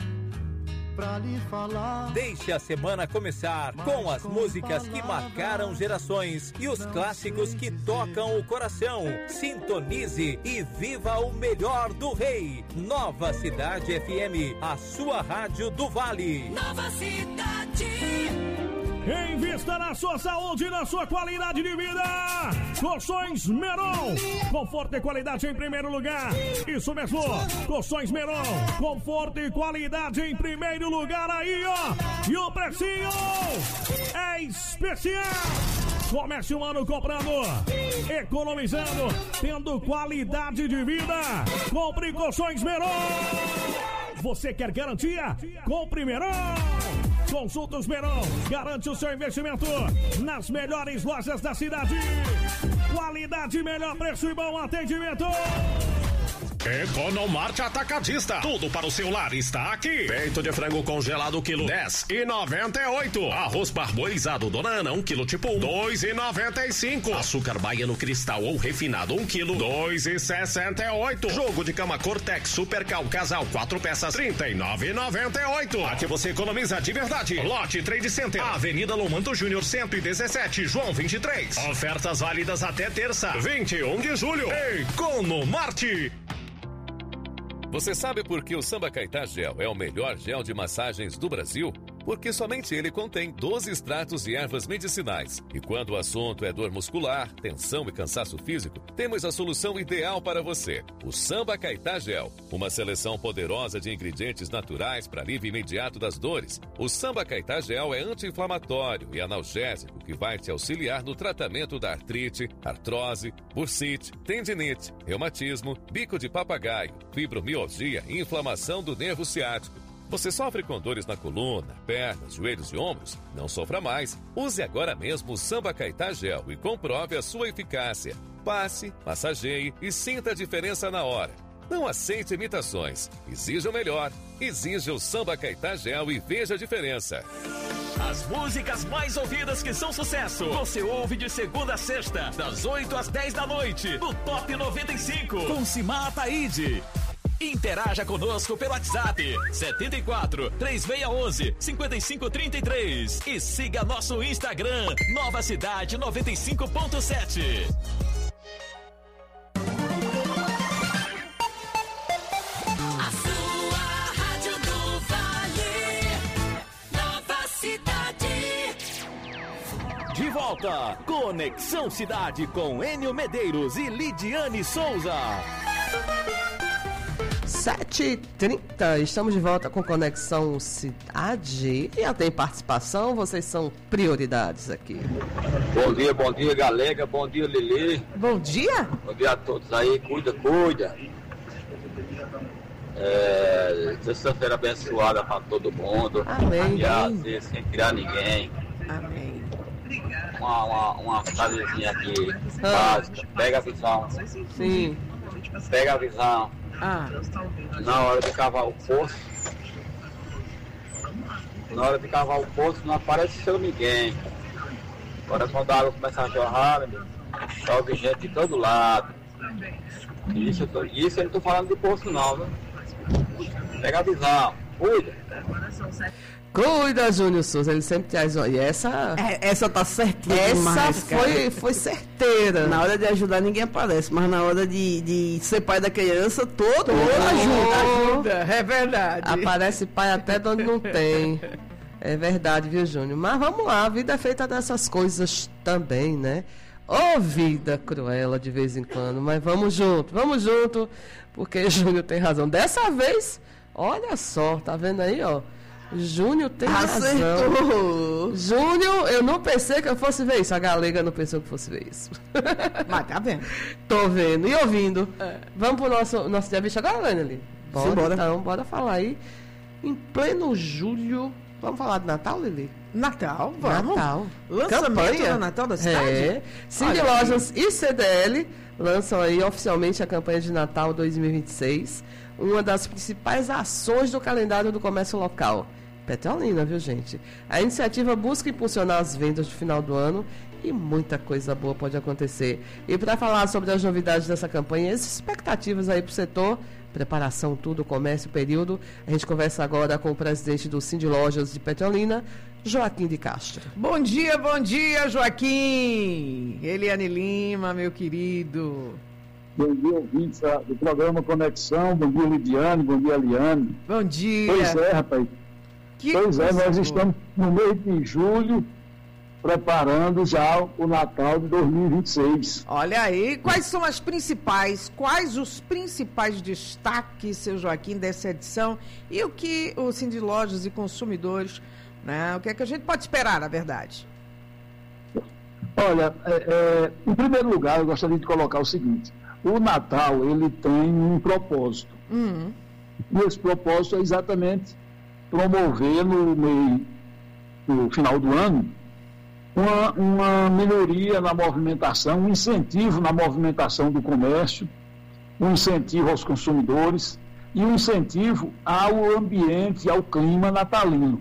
E: pra lhe falar.
R: Deixe a semana começar com as músicas que marcaram gerações e os clássicos que tocam o coração. Sintonize e viva o melhor do rei. Nova Cidade F M, a sua rádio do Vale.
B: Nova Cidade.
S: Invista na sua saúde e na sua qualidade de vida. Colchões Meron. Conforto e qualidade em primeiro lugar. Isso mesmo. Colchões Meron. Conforto e qualidade em primeiro lugar aí, ó. E o precinho é especial. Comece um ano comprando, economizando, tendo qualidade de vida. Compre Colchões Meron. Você quer garantia? Compre Meron. Consultas Meron, garante o seu investimento nas melhores lojas da cidade. Qualidade, melhor preço e bom atendimento.
T: Economarte Atacadista. Tudo para o seu lar está aqui. Peito de frango congelado, quilo dez e noventa e oito. Arroz parboilizado Dona Ana, um quilo tipo um, dois e noventa e cinco. Açúcar baiano cristal ou refinado, um quilo, dois e sessenta e oito. Jogo de cama Cortex Supercal Casal, quatro peças, trinta e nove e noventa e oito. Aqui você economiza de verdade. Lote Trade Center, Avenida Lomanto Júnior, cento e dezessete, João vinte e três. Ofertas válidas até terça, vinte e um de julho. Economarte.
H: Você sabe por que o Samba Caetá Gel é o melhor gel de massagens do Brasil? Porque somente ele contém doze extratos de ervas medicinais. E quando o assunto é dor muscular, tensão e cansaço físico, temos a solução ideal para você. O Samba Caetá Gel. Uma seleção poderosa de ingredientes naturais para alívio imediato das dores. O Samba Caetá Gel é anti-inflamatório e analgésico que vai te auxiliar no tratamento da artrite, artrose, bursite, tendinite, reumatismo, bico de papagaio, fibromialgia e inflamação do nervo ciático. Você sofre com dores na coluna, pernas, joelhos e ombros? Não sofra mais. Use agora mesmo o Samba Caetá Gel e comprove a sua eficácia. Passe, massageie e sinta a diferença na hora. Não aceite imitações. Exija o melhor. Exija o Samba Caetá Gel e veja a diferença.
I: As músicas mais ouvidas que são sucesso. Você ouve de segunda a sexta, das oito às dez da noite, no Top noventa e cinco, com Simar Ataíde. Interaja conosco pelo WhatsApp setenta e quatro, três seis um um, cinco cinco três três e siga nosso Instagram Nova Cidade noventa e cinco ponto sete.
B: A sua Rádio do Vale, Nova Cidade.
J: De volta, Conexão Cidade com Enio Medeiros e Lidiane Souza.
K: sete e trinta, estamos de volta com Conexão Cidade. E já tem participação, vocês são prioridades aqui.
U: Bom dia, bom dia, galega, bom dia, Lili.
L: Bom dia.
U: Bom dia a todos aí, cuida, cuida. É, sexta-feira abençoada para todo mundo.
L: Amém.
U: E assim, sem tirar ninguém.
L: Amém.
U: Uma, uma, uma frasezinha aqui, básica. Pega a visão.
K: Sim.
U: Pega a visão.
L: Ah.
U: Na hora de cavar o poço, na hora de cavar o poço não apareceu ninguém. Agora quando a água começa a jorrar, chove gente de todo lado. Isso, eu tô, isso eu não estou falando de poço não, né? Pega a visão, cuida.
K: Cuida, Júnior Souza, ele sempre traz. E essa.
F: É, essa tá certinha.
K: Essa
F: demais,
K: foi,
F: cara.
K: foi certeira.
F: Na hora de ajudar, ninguém aparece, mas na hora de, de ser pai da criança, todo,
K: Todo
F: mundo ajuda.
L: Ajuda, é verdade.
K: Aparece pai até de onde não tem. É verdade, viu, Júnior? Mas vamos lá, a vida é feita dessas coisas também, né? Ô, vida cruela de vez em quando, mas vamos junto, vamos junto, porque Júnior tem razão. Dessa vez, olha só, tá vendo aí, ó? Júnior tem
F: Acertou.
K: razão. Júnior, eu não pensei que eu fosse ver isso. A galega não pensou que fosse ver isso.
L: Mas tá vendo?
K: Tô vendo e ouvindo. É. Vamos pro nosso, nosso dia bicho agora, Lene? Bora,
F: Simbora.
K: Então, bora falar aí. Em pleno julho, vamos falar de Natal, Lili?
L: Natal, vamos.
K: Natal.
L: Lançamento
K: Campanha.
L: do Natal da cidade?
K: É. Cindy Lojas e C D L lançam aí oficialmente a campanha de Natal dois mil e vinte e seis. Uma das principais ações do calendário do comércio local. Petrolina, viu, gente? A iniciativa busca impulsionar as vendas do final do ano e muita coisa boa pode acontecer. E para falar sobre as novidades dessa campanha e as expectativas aí para o setor, preparação, tudo, comércio, período, a gente conversa agora com o presidente do Cindy Lojas de Petrolina, Joaquim de Castro.
L: Bom dia, bom dia, Joaquim. Eliane Lima, meu querido.
V: Bom dia, ouvintes do programa Conexão. Bom dia, Lidiane. Bom dia, Eliane.
L: Bom dia.
V: Pois é, rapaz.
L: Que
V: pois é, nós
L: boa.
V: estamos no mês de julho, preparando já o Natal de dois mil e vinte e seis.
L: Olha aí, quais são as principais, quais os principais destaques, seu Joaquim, dessa edição? E o que o Cindy Lojas e consumidores, né, o que é que a gente pode esperar, na verdade?
V: Olha, é, é, em primeiro lugar, eu gostaria de colocar o seguinte. O Natal, ele tem um propósito.
L: Uhum.
V: E esse propósito é exatamente promover no meio do final do ano uma, uma melhoria na movimentação, um incentivo na movimentação do comércio, um incentivo aos consumidores e um incentivo ao ambiente, ao clima natalino.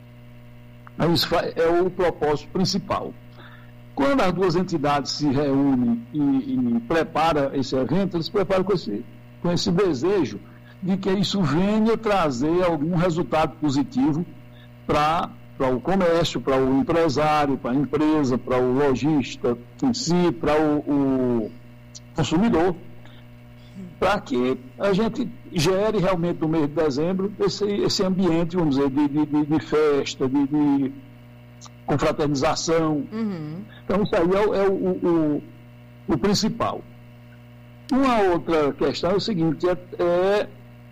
V: Isso é o propósito principal. Quando as duas entidades se reúnem e, e preparam esse evento, eles preparam com esse, com esse desejo de que isso venha trazer algum resultado positivo para o comércio, para o empresário, para a empresa, para o lojista em si, para o, o consumidor, para que a gente gere realmente no mês de dezembro esse, esse ambiente, vamos dizer, de, de, de festa, de, de confraternização.
L: Uhum.
V: Então isso aí é, o, é o, o, o principal. Uma outra questão é o seguinte, é, é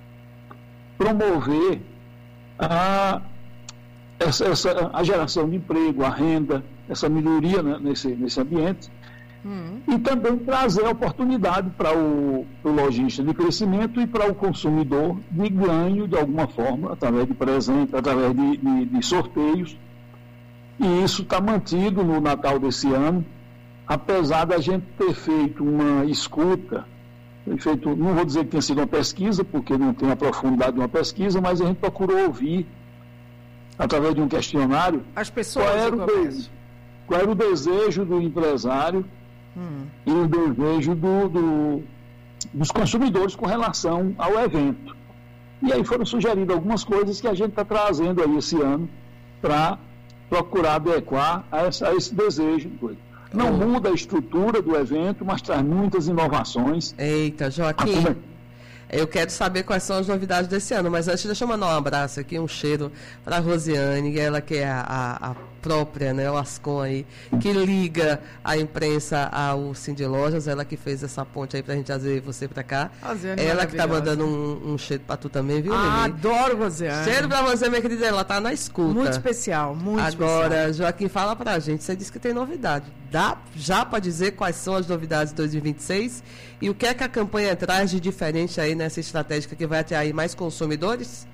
V: promover a, essa, essa, a geração de emprego, a renda, essa melhoria, né, nesse, nesse ambiente,
L: uhum.
V: e também trazer oportunidade para o, o lojista de crescimento e para o consumidor de ganho de alguma forma, através de presente, através de, de, de sorteios. E isso está mantido no Natal desse ano, apesar da gente ter feito uma escuta, feito, não vou dizer que tenha sido uma pesquisa, porque não tem a profundidade de uma pesquisa, mas a gente procurou ouvir, através de um questionário,
L: as pessoas
V: qual era, o, de, qual era o desejo do empresário
L: hum.
V: e o desejo do, do, dos consumidores com relação ao evento. E aí foram sugeridas algumas coisas que a gente está trazendo aí esse ano para procurar adequar a, essa, a esse desejo. Não muda a estrutura do evento, mas traz muitas inovações.
K: Eita, Joaquim, eu quero saber quais são as novidades desse ano, mas antes deixa eu mandar um abraço aqui, um cheiro para a Rosiane, ela que é a, a, a própria, né, o Ascom aí, que liga a imprensa ao Cindy Lojas, ela que fez essa ponte aí pra gente trazer você pra cá.
L: Rosiane
K: ela que tá mandando um, um cheiro pra tu também, viu,
L: Ah,
K: Lili?
L: adoro Rosiane.
K: Cheiro pra você, minha querida, ela tá na escuta.
L: Muito especial, muito
K: Agora,
L: especial.
K: Joaquim, fala pra gente, você disse que tem novidade. Dá já pra dizer quais são as novidades de dois mil e vinte e seis e o que é que a campanha traz de diferente aí nessa estratégia que vai atrair mais consumidores?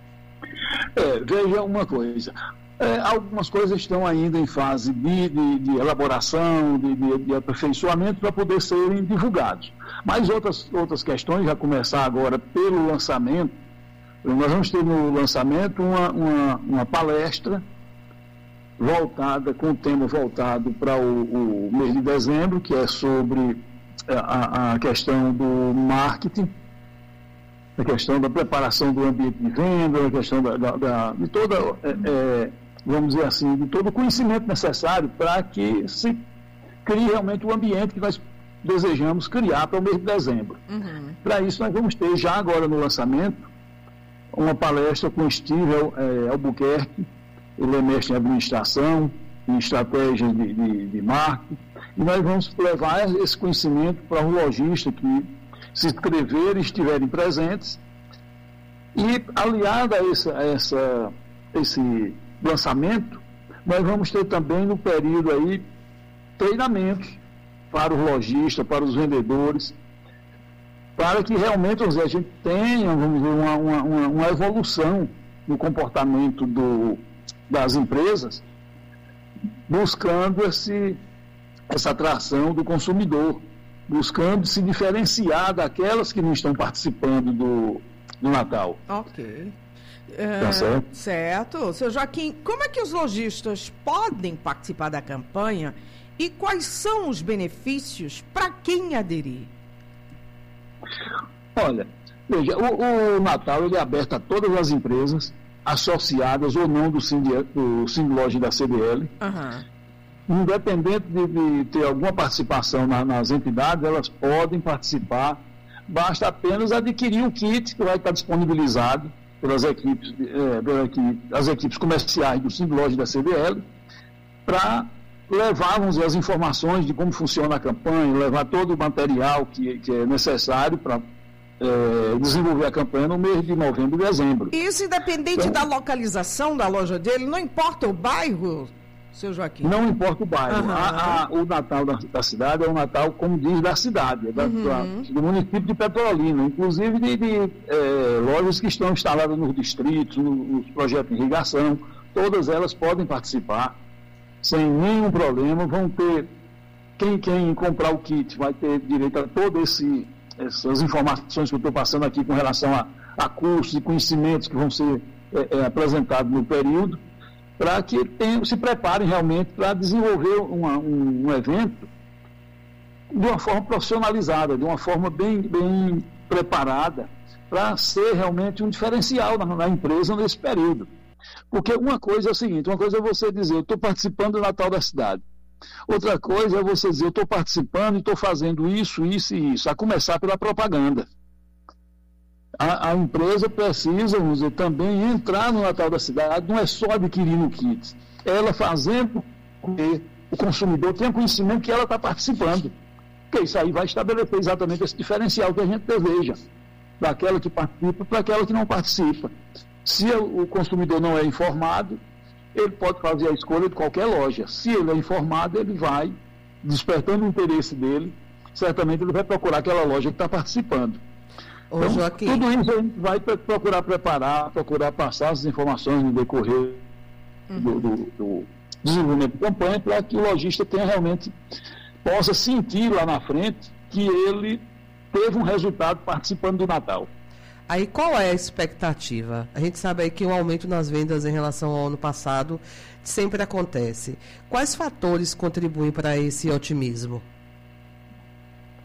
V: É, veja uma coisa. É, algumas coisas estão ainda em fase de, de, de elaboração, de, de, de aperfeiçoamento para poder serem divulgados. Mas outras, outras questões, já começar agora pelo lançamento, nós vamos ter no lançamento uma, uma, uma palestra voltada, com o tema voltado para o, o mês de dezembro, que é sobre a, a questão do marketing, a questão da preparação do ambiente de venda, a questão da, da, da, de toda... É, é, vamos dizer assim, de todo o conhecimento necessário para que se crie realmente o ambiente que nós desejamos criar para o mês de dezembro.
L: Uhum.
V: Para isso, nós vamos ter já agora no lançamento uma palestra com Steve é, Albuquerque, ele é mestre em administração, em estratégia de, de, de marketing, e nós vamos levar esse conhecimento para os lojistas que se inscreverem e estiverem presentes, e aliado a, essa, a essa, esse lançamento, nós vamos ter também no período aí treinamentos para os lojistas, para os vendedores, para que realmente vamos dizer, a gente tenha vamos dizer, uma, uma, uma evolução no comportamento do, das empresas, buscando esse, essa atração do consumidor, buscando se diferenciar daquelas que não estão participando do, do Natal.
L: Ok.
V: Tá
L: É,
V: certo?
L: certo. Seu Joaquim, como é que os lojistas podem participar da campanha e quais são os benefícios para quem aderir?
V: Olha, veja, o, o Natal ele é aberto a todas as empresas associadas ou não do Cindy, do Cindy Loja da C D L.
L: Uhum.
V: Independente de, de ter alguma participação na, nas entidades, elas podem participar. Basta apenas adquirir o kit que vai estar disponibilizado pelas equipes, é, pela equipe, as equipes comerciais do Cindy Loja da C D L, para levar vamos dizer, as informações de como funciona a campanha, levar todo o material que, que é necessário para é, desenvolver a campanha no mês de novembro e dezembro.
L: Isso independente
V: Então,
L: da localização da loja dele, não importa o bairro, seu Joaquim?
V: Não importa o bairro.
L: Uhum.
V: A, a, o Natal da, da cidade é o Natal, como diz, da cidade, é da,
L: Uhum.
V: da, do município de Petrolina, inclusive de, de é, lojas que estão instaladas nos distritos, no- nos projetos de irrigação, todas elas podem participar sem nenhum problema, vão ter, quem, quem comprar o kit vai ter direito a todas essas informações que eu estou passando aqui com relação a, a cursos e conhecimentos que vão ser é, é, apresentados no período, para que tenham, se preparem realmente para desenvolver uma- um, um evento de uma forma profissionalizada, de uma forma bem, bem preparada, para ser realmente um diferencial na, na empresa nesse período. Porque uma coisa é o seguinte, uma coisa é você dizer, eu estou participando do Natal da cidade. Outra coisa é você dizer, eu estou participando e estou fazendo isso, isso e isso, a começar pela propaganda. A, a empresa precisa, vamos dizer, também entrar no Natal da cidade, não é só adquirindo kits, ela fazendo com que o consumidor tenha conhecimento que ela está participando. Porque isso aí vai estabelecer exatamente esse diferencial que a gente deseja, daquela que participa para aquela que não participa. Se o consumidor não é informado, ele pode fazer a escolha de qualquer loja. Se ele é informado, ele vai, despertando o interesse dele, certamente ele vai procurar aquela loja que está participando.
K: Ô,
V: Então,
K: Joaquim.
V: tudo isso a gente vai pre- procurar preparar, procurar passar as informações no decorrer do, do- do desenvolvimento de campanha, para que o lojista tenha realmente, possa sentir lá na frente que ele teve um resultado participando do Natal.
K: Aí qual é a expectativa? A gente sabe aí que um aumento nas vendas em relação ao ano passado sempre acontece. Quais fatores contribuem para esse otimismo?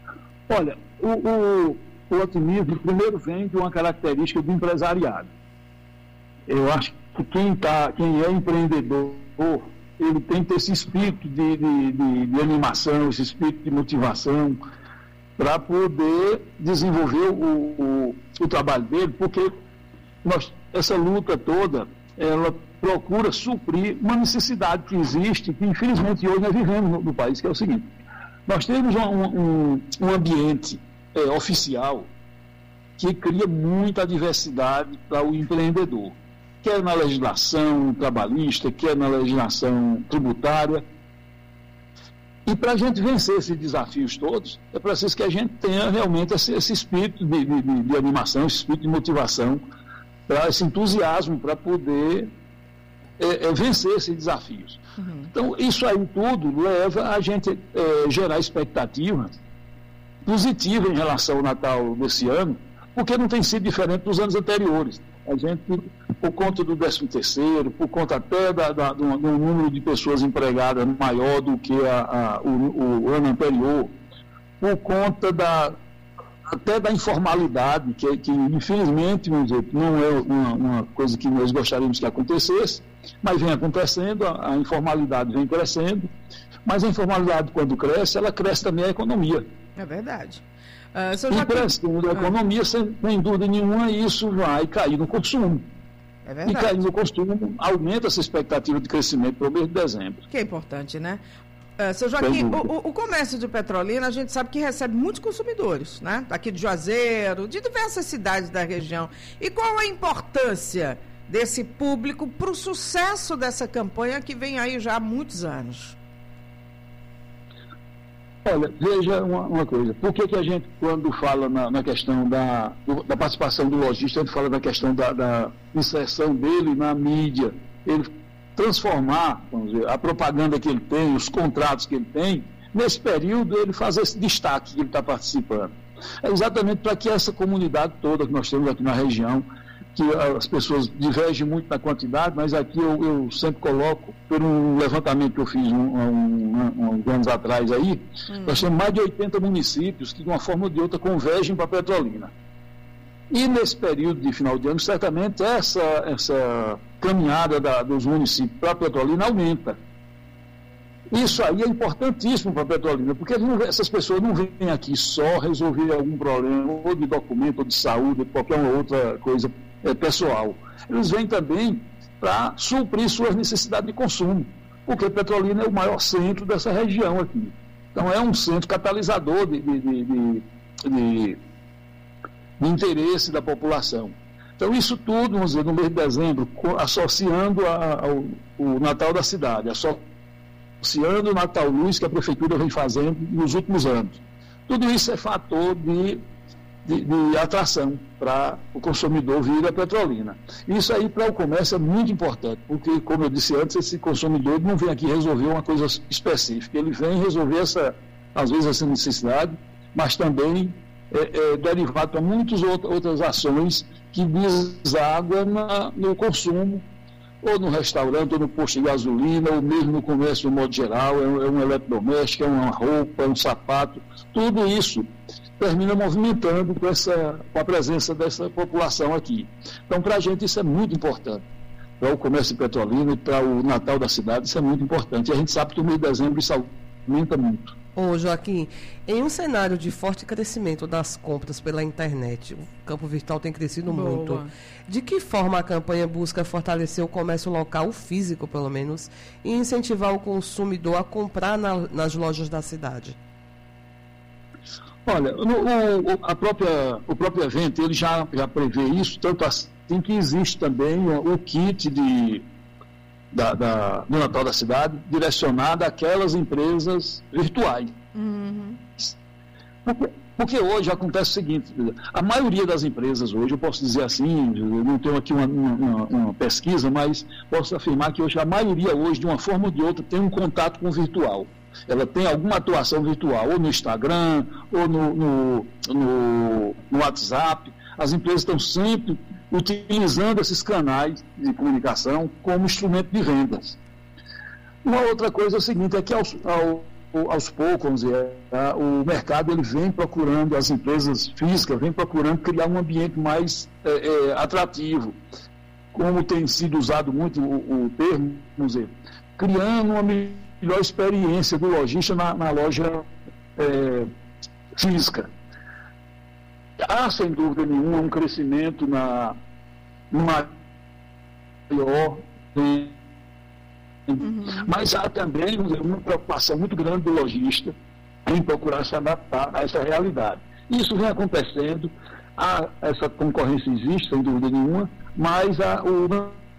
V: Olha, o, o, o otimismo primeiro vem de uma característica do empresariado. Eu acho que quem, tá, quem é empreendedor, ele tem que ter esse espírito de, de, de, de animação, esse espírito de motivação, para poder desenvolver o, o, o trabalho dele, porque nós, essa luta toda, ela procura suprir uma necessidade que existe, que infelizmente hoje nós vivemos no, no país, que é o seguinte: nós temos um, um, um ambiente é, oficial que cria muita diversidade para o empreendedor, quer na legislação trabalhista, quer na legislação tributária. E para a gente vencer esses desafios todos, é preciso que a gente tenha realmente esse, esse espírito de, de, de animação, esse espírito de motivação, pra, esse entusiasmo para poder é, é, vencer esses desafios. Uhum. Então, isso aí tudo leva a gente é, gerar expectativa positiva em relação ao Natal desse ano, porque não tem sido diferente dos anos anteriores. A gente, por conta do décimo terceiro, por conta até da, da, do, do número de pessoas empregadas maior do que a, a, o, o ano anterior, por conta da, até da informalidade, que, que infelizmente, vamos dizer, não é uma, uma coisa que nós gostaríamos que acontecesse, mas vem acontecendo, a, a informalidade vem crescendo, mas a informalidade, quando cresce, ela cresce também a economia.
L: É verdade. Uh,
V: e crescendo a economia, sem, sem dúvida nenhuma, isso vai cair no consumo.
L: É verdade.
V: E cair no consumo aumenta essa expectativa de crescimento para o mês de dezembro.
L: Que é importante, né? Uh, seu Joaquim, o, o comércio de Petrolina, a gente sabe que recebe muitos consumidores, né? Daqui de Juazeiro, de diversas cidades da região. E qual a importância desse público para o sucesso dessa campanha que vem aí já há muitos anos?
V: Olha, veja uma, uma coisa, por que, que a gente, quando fala na, na questão da, do, da participação do lojista, a gente fala da questão da, da inserção dele na mídia, ele transformar, vamos dizer, a propaganda que ele tem, os contratos que ele tem, nesse período ele fazer esse destaque que ele está participando. É exatamente para que essa comunidade toda que nós temos aqui na região, que as pessoas divergem muito na quantidade, mas aqui eu, eu sempre coloco, por um levantamento que eu fiz um, um, um, uns anos atrás aí, hum. nós temos mais de oitenta municípios que de uma forma ou de outra convergem para Petrolina. E nesse período de final de ano, certamente essa, essa caminhada da, dos municípios para Petrolina aumenta. Isso aí é importantíssimo para Petrolina, porque não, essas pessoas não vêm aqui só resolver algum problema, ou de documento, ou de saúde, ou de qualquer outra coisa é, pessoal. Eles vêm também para suprir suas necessidades de consumo, porque Petrolina é o maior centro dessa região aqui. Então é um centro catalisador de, de, de, de, de, de interesse da população. Então isso tudo, vamos dizer, no mês de dezembro, associando a, ao o Natal da cidade, associando o Natal Luz que a Prefeitura vem fazendo nos últimos anos. Tudo isso é fator de, de, de atração para o consumidor vir a Petrolina. Isso aí para o comércio é muito importante, porque, como eu disse antes, esse consumidor não vem aqui resolver uma coisa específica, ele vem resolver, essa, às vezes, essa necessidade, mas também é, é derivado para muitas outras ações que deságua na, no consumo, ou no restaurante, ou no posto de gasolina, ou mesmo no comércio de modo geral, é um, é um eletrodoméstico, é uma roupa, é um sapato, tudo isso termina movimentando com, essa, com a presença dessa população aqui. Então, para a gente isso é muito importante. Para o comércio de Petrolina e para o Natal da cidade, isso é muito importante. E a gente sabe que no mês de dezembro isso aumenta muito.
K: Ô Joaquim, em um cenário de forte crescimento das compras pela internet, o campo virtual tem crescido Boa. muito, de que forma a campanha busca fortalecer o comércio local, o físico pelo menos, e incentivar o consumidor a comprar na, nas lojas da cidade?
V: Olha, no, o, a própria, o próprio evento ele já, já prevê isso, tanto assim que existe também o, o kit de... Da, da, do Natal da cidade, direcionada àquelas empresas virtuais. Uhum. Porque, porque hoje acontece o seguinte, a maioria das empresas hoje, eu posso dizer assim, eu não tenho aqui uma, uma, uma pesquisa, mas posso afirmar que hoje a maioria hoje, de uma forma ou de outra, tem um contato com o virtual. Ela tem alguma atuação virtual, ou no Instagram, ou no, no, no, no WhatsApp. As empresas estão sempre utilizando esses canais de comunicação como instrumento de vendas. Uma outra coisa é o seguinte, é que ao, ao aos poucos, vamos dizer, tá? O mercado ele vem procurando, as empresas físicas vêm procurando criar um ambiente mais é, é, atrativo, como tem sido usado muito o, o termo, vamos dizer, criando uma melhor experiência do lojista na, na loja é, física. Há, sem dúvida nenhuma, um crescimento na, no maior, né? Uhum. Mas há também uma preocupação muito grande do lojista em procurar se adaptar a essa realidade. Isso vem acontecendo, há, essa concorrência existe, sem dúvida nenhuma, mas há, o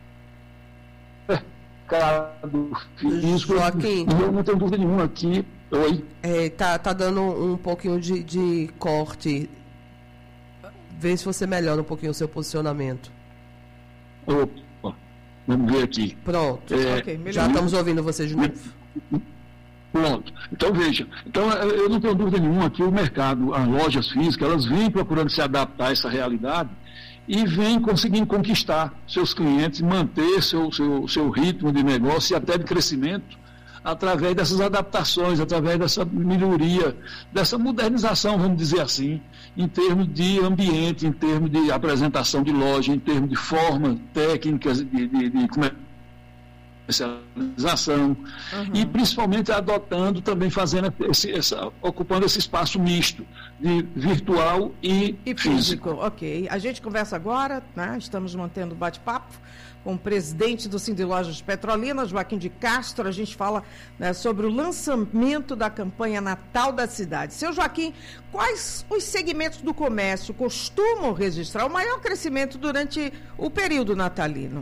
V: mercado físico,
K: Joaquim,
V: e eu não tenho dúvida nenhuma aqui. Oi?
K: É, tá, tá dando um pouquinho de, de corte. Vê se você melhora um pouquinho o seu posicionamento.
V: Opa. Vamos ver aqui.
K: Pronto.
V: É,
K: okay, já estamos ouvindo você de novo.
V: Pronto. Então, veja. Então, eu não tenho dúvida nenhuma que o mercado, as lojas físicas, elas vêm procurando se adaptar a essa realidade e vêm conseguindo conquistar seus clientes, manter seu, seu, seu ritmo de negócio e até de crescimento através dessas adaptações, através dessa melhoria, dessa modernização, vamos dizer assim, em termos de ambiente, em termos de apresentação de loja, em termos de forma, técnicas de, de, de comercialização, uhum. E principalmente adotando, também fazendo esse, essa, ocupando esse espaço misto de virtual e,
L: e físico. físico. Ok. A gente conversa agora, né? Estamos mantendo bate-papo com o presidente do Cindy Lojas Petrolina, Joaquim de Castro. A gente fala, né, sobre o lançamento da campanha Natal da cidade. Seu Joaquim, quais os segmentos do comércio costumam registrar o maior crescimento durante o período natalino?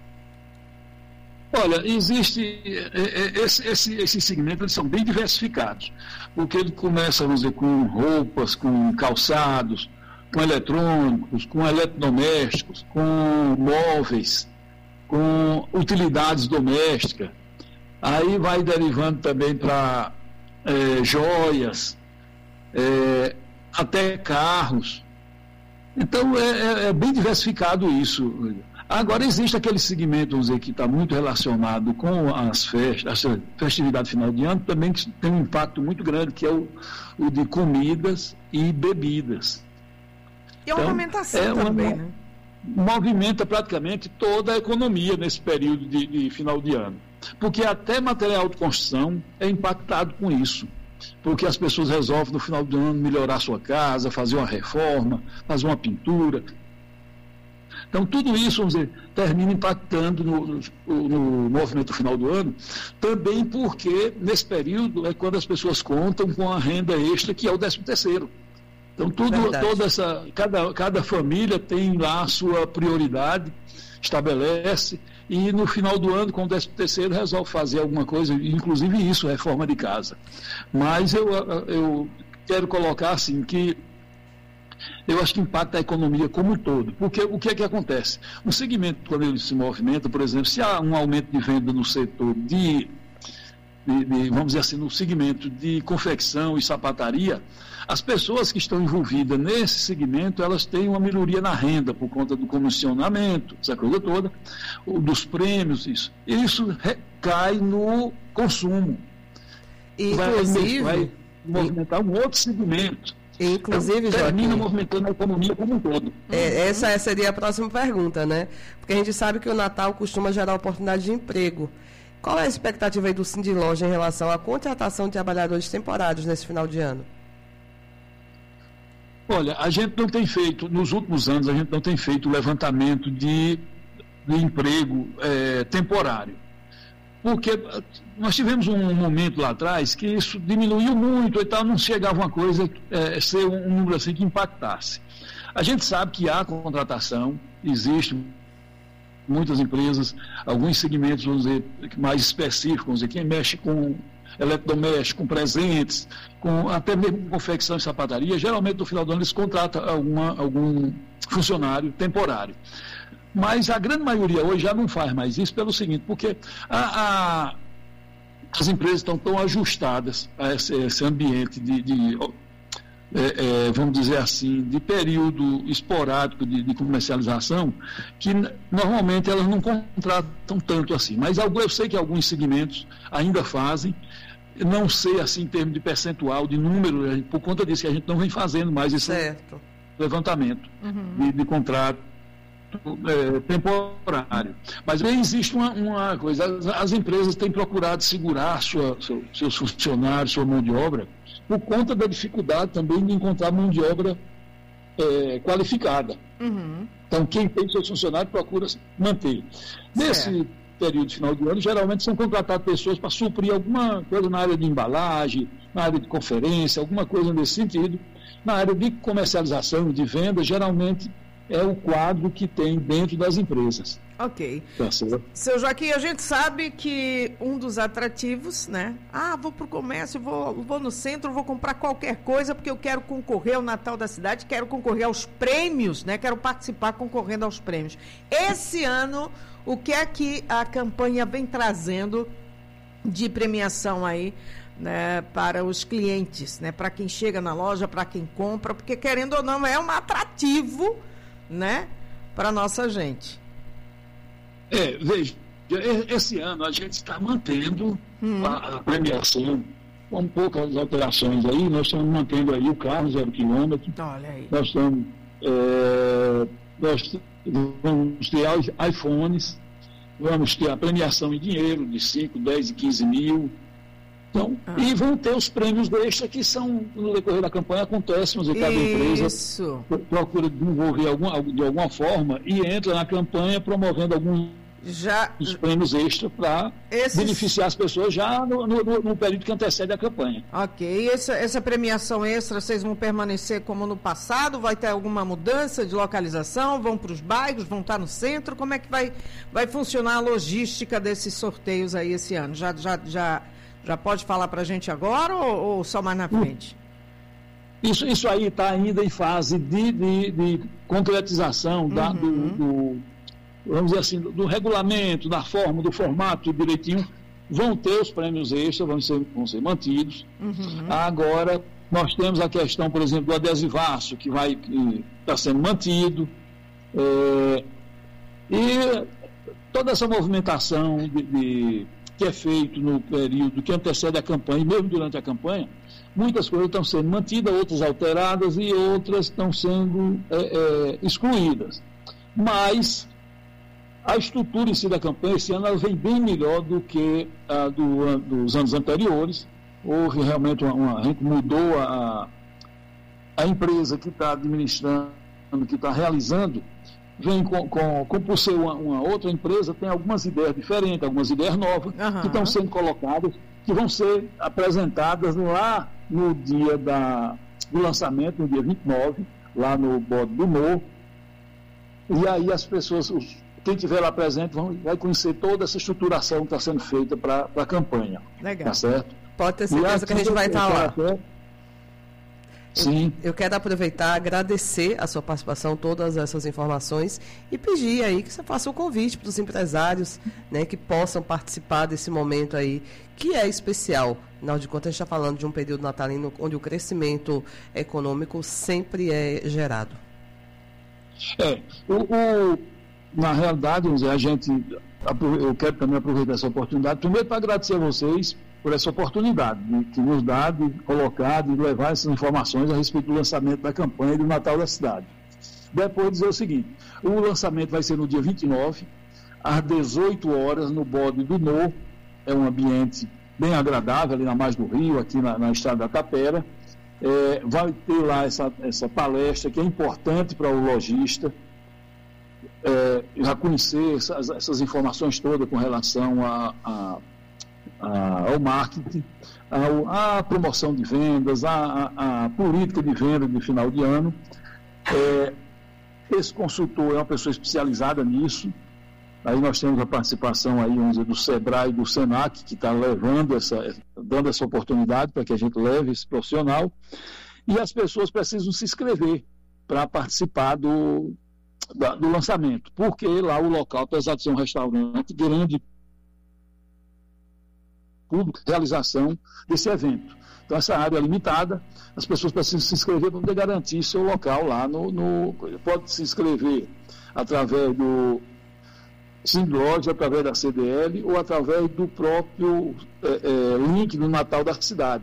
V: Olha, existe, esse, esse, esses segmentos eles são bem diversificados, porque ele começa, vamos dizer, com roupas, com calçados, com eletrônicos, com eletrodomésticos, com móveis, com utilidades domésticas, aí vai derivando também para é, joias, é, até carros. Então é, é bem diversificado isso. Agora existe aquele segmento, vamos dizer, que está muito relacionado com as festas, a festividade final de ano, também que tem um impacto muito grande, que é o, o de comidas e bebidas.
L: E a ornamentação então, é também, uma, né?
V: Movimenta praticamente toda a economia nesse período de, de final de ano. Porque até material de construção é impactado com isso. Porque as pessoas resolvem no final do ano melhorar a sua casa, fazer uma reforma, fazer uma pintura. Então, tudo isso, vamos dizer, termina impactando no, no, no movimento final do ano, também porque, nesse período, é quando as pessoas contam com a renda extra, que é o décimo terceiro. Então, tudo, toda essa, cada, cada família tem lá a sua prioridade, estabelece, e no final do ano, com o décimo terceiro, resolve fazer alguma coisa, inclusive isso, reforma de casa. Mas eu, eu quero colocar assim, que eu acho que impacta a economia como um todo. Porque o que é que acontece? Um segmento, quando ele se movimenta, por exemplo, se há um aumento de venda no setor de, de, de vamos dizer assim, no segmento de confecção e sapataria, as pessoas que estão envolvidas nesse segmento, elas têm uma melhoria na renda por conta do comissionamento, essa coisa toda, dos prêmios, isso. Isso recai no consumo.
K: Inclusive,
V: vai, vai movimentar um outro segmento.
K: Inclusive,
V: então, termina
K: Joaquim,
V: movimentando a economia como um todo.
K: É, essa seria a próxima pergunta, né? Porque a gente sabe que o Natal costuma gerar oportunidade de emprego. Qual é a expectativa aí do Cindy Loja em relação à contratação de trabalhadores temporários nesse final de ano?
V: Olha, a gente não tem feito, nos últimos anos, a gente não tem feito o levantamento de, de emprego é, temporário. Porque nós tivemos um momento lá atrás que isso diminuiu muito e tal, não chegava uma coisa, é, ser um número assim que impactasse. A gente sabe que há contratação, existe muitas empresas, alguns segmentos, vamos dizer, mais específicos, vamos dizer, quem mexe com eletrodoméstico, com presentes, com, até mesmo confecção e sapataria, geralmente no final do ano eles contratam alguma, algum funcionário temporário. Mas a grande maioria hoje já não faz mais isso pelo seguinte, porque a, a, as empresas estão tão ajustadas a esse, esse ambiente de, de é, é, vamos dizer assim, de período esporádico de, de comercialização, que normalmente elas não contratam tanto assim. Mas eu sei que alguns segmentos ainda fazem, não sei assim em termos de percentual, de número, por conta disso que a gente não vem fazendo mais esse
K: certo.
V: levantamento
L: Uhum.
V: de, de contrato é, temporário. Mas bem, existe uma, uma coisa, as, as empresas têm procurado segurar sua, seu, seus funcionários, sua mão de obra, por conta da dificuldade também de encontrar mão de obra é, qualificada.
L: Uhum.
V: Então, quem tem seus funcionários procura manter. Nesse período de final de ano, geralmente são contratadas pessoas para suprir alguma coisa na área de embalagem, na área de conferência, alguma coisa nesse sentido. Na área de comercialização, de venda, geralmente é o quadro que tem dentro das empresas.
L: Ok.
V: Tá certo?
L: Seu Joaquim, a gente sabe que um dos atrativos, né? Ah, vou para o comércio, vou, vou no centro, vou comprar qualquer coisa porque eu quero concorrer ao Natal da cidade, quero concorrer aos prêmios, né? Quero participar concorrendo aos prêmios. Esse ano, o que é que a campanha vem trazendo de premiação aí, né, para os clientes, né? Para quem chega na loja, para quem compra, porque querendo ou não é um atrativo, né? Para nossa gente.
V: É, veja, esse ano a gente está mantendo
L: hum.
V: a, a premiação, com poucas alterações aí, nós estamos mantendo aí o carro zero quilômetro.
L: Olha aí.
V: Nós estamos, é, nós vamos ter iPhones, vamos ter a premiação em dinheiro de cinco, dez e quinze mil. Então, ah. E vão ter os prêmios extra que são, no decorrer da campanha, acontecem, mas cada
L: Isso.
V: empresa procura desenvolver alguma, de alguma forma e entra na campanha promovendo alguns
L: já,
V: os prêmios extra para
L: esses...
V: beneficiar as pessoas já no, no, no período que antecede a campanha.
L: Ok. E essa, essa premiação extra, vocês vão permanecer como no passado? Vai ter alguma mudança de localização? Vão para os bairros? Vão estar no centro? Como é que vai, vai funcionar a logística desses sorteios aí esse ano? Já, já, já, já pode falar para a gente agora ou, ou só mais na frente?
V: Isso, isso aí está ainda em fase de, de, de concretização da, uhum. do, do vamos dizer assim, do regulamento, da forma, do formato, tudo direitinho. Vão ter os prêmios extras, vão ser, vão ser mantidos.
L: Uhum.
V: Agora, nós temos a questão, por exemplo, do adesivaço, que vai está sendo mantido. É, e toda essa movimentação de, de, que é feito no período que antecede a campanha, e mesmo durante a campanha, muitas coisas estão sendo mantidas, outras alteradas e outras estão sendo é, é, excluídas. Mas a estrutura em si da campanha esse ano ela vem bem melhor do que a do, dos anos anteriores. Houve realmente uma, uma a gente mudou a, a empresa que está administrando, que está realizando, vem com, com, com por ser uma, uma outra empresa, tem algumas ideias diferentes, algumas ideias novas, uhum. que estão sendo colocadas, que vão ser apresentadas lá no dia da, do lançamento, no dia vinte e nove, lá no Bode do Morro. E aí as pessoas, os, quem estiver lá presente vão, vai conhecer toda essa estruturação que está sendo feita para a campanha.
L: Legal.
V: Tá certo?
K: Pode ter certeza que a gente vai estar lá.
V: Sim.
K: Eu, eu quero aproveitar, agradecer a sua participação, todas essas informações e pedir aí que você faça um convite para os empresários, né, que possam participar desse momento aí, que é especial. Afinal de contas, a gente está falando de um período natalino onde o crescimento econômico sempre é gerado.
V: É, o, o, na realidade, a gente, eu quero também aproveitar essa oportunidade, primeiro para agradecer a vocês por essa oportunidade de, que nos dá de colocar, de levar essas informações a respeito do lançamento da campanha do Natal da cidade. Depois dizer o seguinte, o lançamento vai ser no dia vinte e nove, às dezoito horas, no Bode do Morro, é um ambiente bem agradável, ali na margem do rio, aqui na, na estrada da Tapera. É, vai ter lá essa, essa palestra que é importante para o lojista, é, já conhecer essas, essas informações todas com relação a, a, a, ao marketing, ao, à promoção de vendas, à, à, à política de venda de final de ano. É, esse consultor é uma pessoa especializada nisso. Aí nós temos a participação aí, vamos dizer, do SEBRAE e do SENAC, que está levando essa, dando essa oportunidade para que a gente leve esse profissional. E as pessoas precisam se inscrever para participar do, da, do lançamento, porque lá o local, apesar de ser um restaurante grande, público, realização desse evento. Então essa área é limitada, as pessoas precisam se inscrever para poder garantir seu local lá no, no... Pode se inscrever através do Cindy Lojas, através da C D L ou através do próprio é, é, link do Natal da cidade.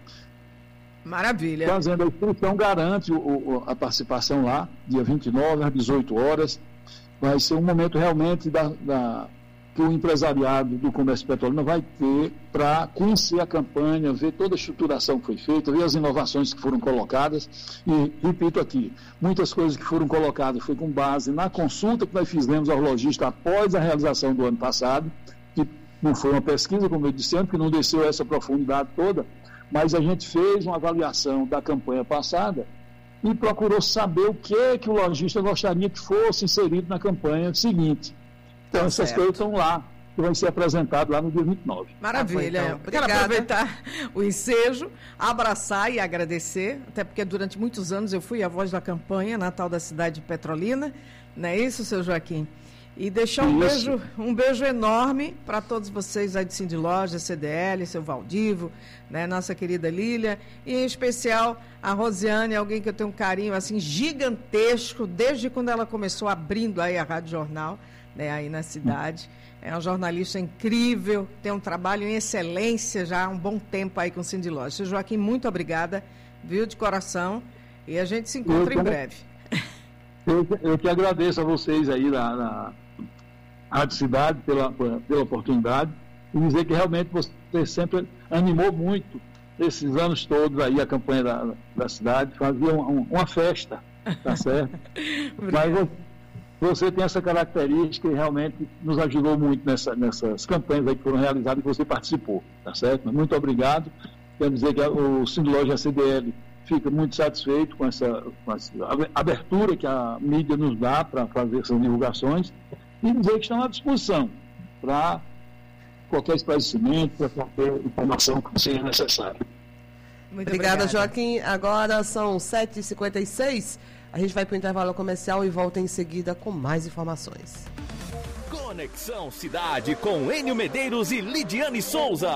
L: Maravilha.
V: Fazendo a inscrição, garante o, o, a participação lá, dia vinte e nove, às dezoito horas. Vai ser um momento realmente da, da, que o empresariado do comércio petrolino vai ter para conhecer a campanha, ver toda a estruturação que foi feita, ver as inovações que foram colocadas. E, repito aqui, muitas coisas que foram colocadas foi com base na consulta que nós fizemos aos lojistas após a realização do ano passado, que não foi uma pesquisa, como eu disse antes, que não desceu essa profundidade toda, mas a gente fez uma avaliação da campanha passada e procurou saber o que, que o lojista gostaria que fosse inserido na campanha seguinte. Então, tá essas certo. Coisas estão lá, que vai ser apresentado lá no dia vinte e nove.
L: Maravilha. Ah, então, quero aproveitar o ensejo, abraçar e agradecer, até porque durante muitos anos eu fui a voz da campanha Natal da Cidade Petrolina, não é isso, seu Joaquim? E deixar um beijo, um beijo enorme para todos vocês aí de Cindy Loja, C D L, seu Valdivo, né, nossa querida Lília, e em especial a Rosiane, alguém que eu tenho um carinho assim gigantesco, desde quando ela começou abrindo aí a Rádio Jornal, né, aí na cidade. É uma jornalista incrível, tem um trabalho em excelência já há um bom tempo aí com Cindy Loja. Seu Joaquim, muito obrigada, viu, de coração, e a gente se encontra eu, em breve.
V: Eu, eu que agradeço a vocês aí da, da Rádio Cidade pela, pela oportunidade e dizer que realmente você sempre animou muito esses anos todos aí a campanha da, da cidade, fazia uma, uma festa, tá certo? Mas você tem essa característica e realmente nos ajudou muito nessa, nessas campanhas aí que foram realizadas e você participou, tá certo? Muito obrigado. Quero dizer que o Cindy Loja C D L fica muito satisfeito com essa, com essa abertura que a mídia nos dá para fazer essas divulgações e dizer que estão à disposição para qualquer esclarecimento, para qualquer informação que seja necessária.
K: Muito obrigada, Joaquim. Agora são sete e cinquenta e seis. A gente vai para o intervalo comercial e volta em seguida com mais informações.
J: Conexão Cidade com Enio Medeiros e Lidiane Souza.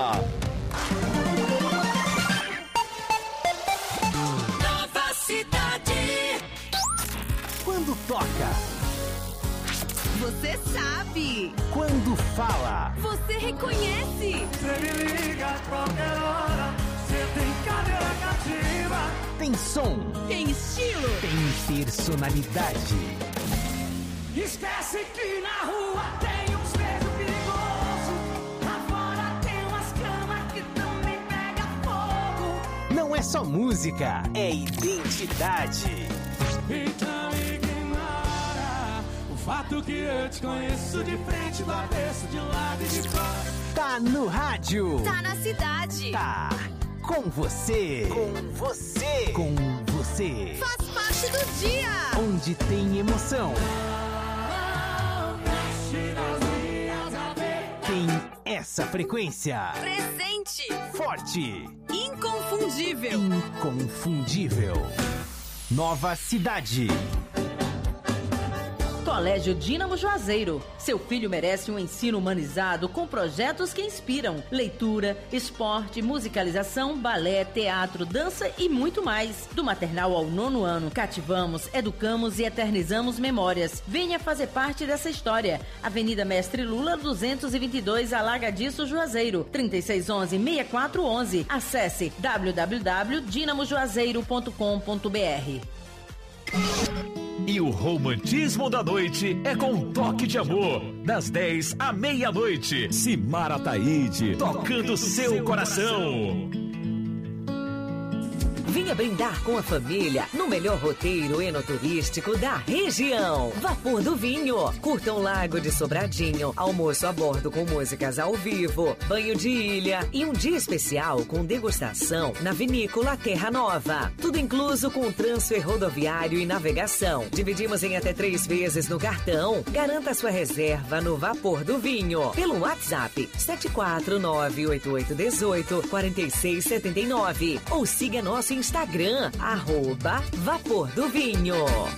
B: Nova Cidade.
C: Quando toca,
D: você sabe.
C: quando fala,
D: Você reconhece.
E: Você me liga a qualquer hora. Você tem cadeira cativa.
C: tem som,
D: Tem estilo.
C: tem personalidade.
E: Esquece que na rua tem uns beijo perigoso. Lá fora tem umas camas que também pega fogo.
C: Não é só música, é identidade.
E: Então ignora o fato que eu te conheço de frente, do avesso, de lado e de fora.
C: Tá no rádio.
D: Tá na cidade.
C: Tá com você.
D: Com você.
C: Com você.
D: Faz parte do dia.
C: Onde tem emoção. Tem essa frequência.
D: Presente.
C: Forte.
D: Inconfundível.
C: Inconfundível. Nova Cidade.
A: Colégio Dínamo Juazeiro. Seu filho merece um ensino humanizado com projetos que inspiram. Leitura, esporte, musicalização, balé, teatro, dança e muito mais. Do maternal ao nono ano, cativamos, educamos e eternizamos memórias. Venha fazer parte dessa história. Avenida Mestre Lula, duzentos e vinte e dois, Alagadiço, Juazeiro. trinta e seis onze, sessenta e quatro onze. Acesse w w w ponto dinamo juazeiro ponto com ponto b r.
I: E o romantismo da noite é com um toque de amor. Das dez à meia-noite. Simara Taíde, tocando seu coração.
G: Vinha brindar com a família no melhor roteiro enoturístico da região. Vapor do Vinho. Curta um lago de Sobradinho, almoço a bordo com músicas ao vivo, banho de ilha e um dia especial com degustação na vinícola Terra Nova. Tudo incluso com transfer rodoviário e navegação. Dividimos em até três vezes no cartão. Garanta sua reserva no Vapor do Vinho pelo WhatsApp sete quatro nove oito oito um oito quatro seis sete nove ou siga nosso Instagram, arroba Vapor do Vinho.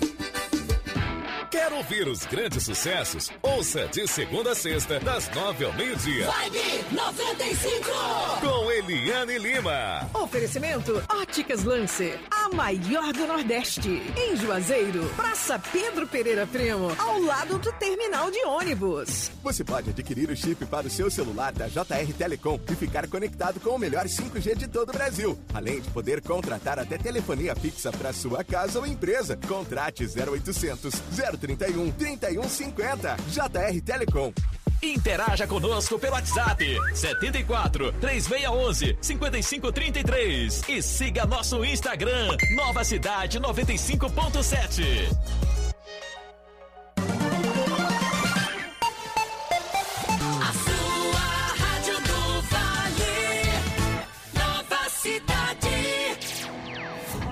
H: Quer ouvir os grandes sucessos? Ouça de segunda a sexta, das nove ao meio-dia.
B: Vibe noventa e cinco.
H: Com Eliane Lima.
L: Oferecimento Óticas Lancer. A
D: maior do Nordeste. Em Juazeiro, Praça Pedro Pereira Primo, ao lado do terminal de ônibus.
M: Você pode adquirir o chip para o seu celular da J R Telecom e ficar conectado com o melhor cinco G de todo o Brasil. Além de poder contratar até telefonia fixa para sua casa ou empresa. Contrate zero oitocentos, zero trinta e um, trinta e um cinquenta. J R Telecom.
I: Interaja conosco pelo WhatsApp setenta e quatro, três seis um um, cinco cinco três três e siga nosso Instagram Nova Cidade noventa e cinco ponto sete.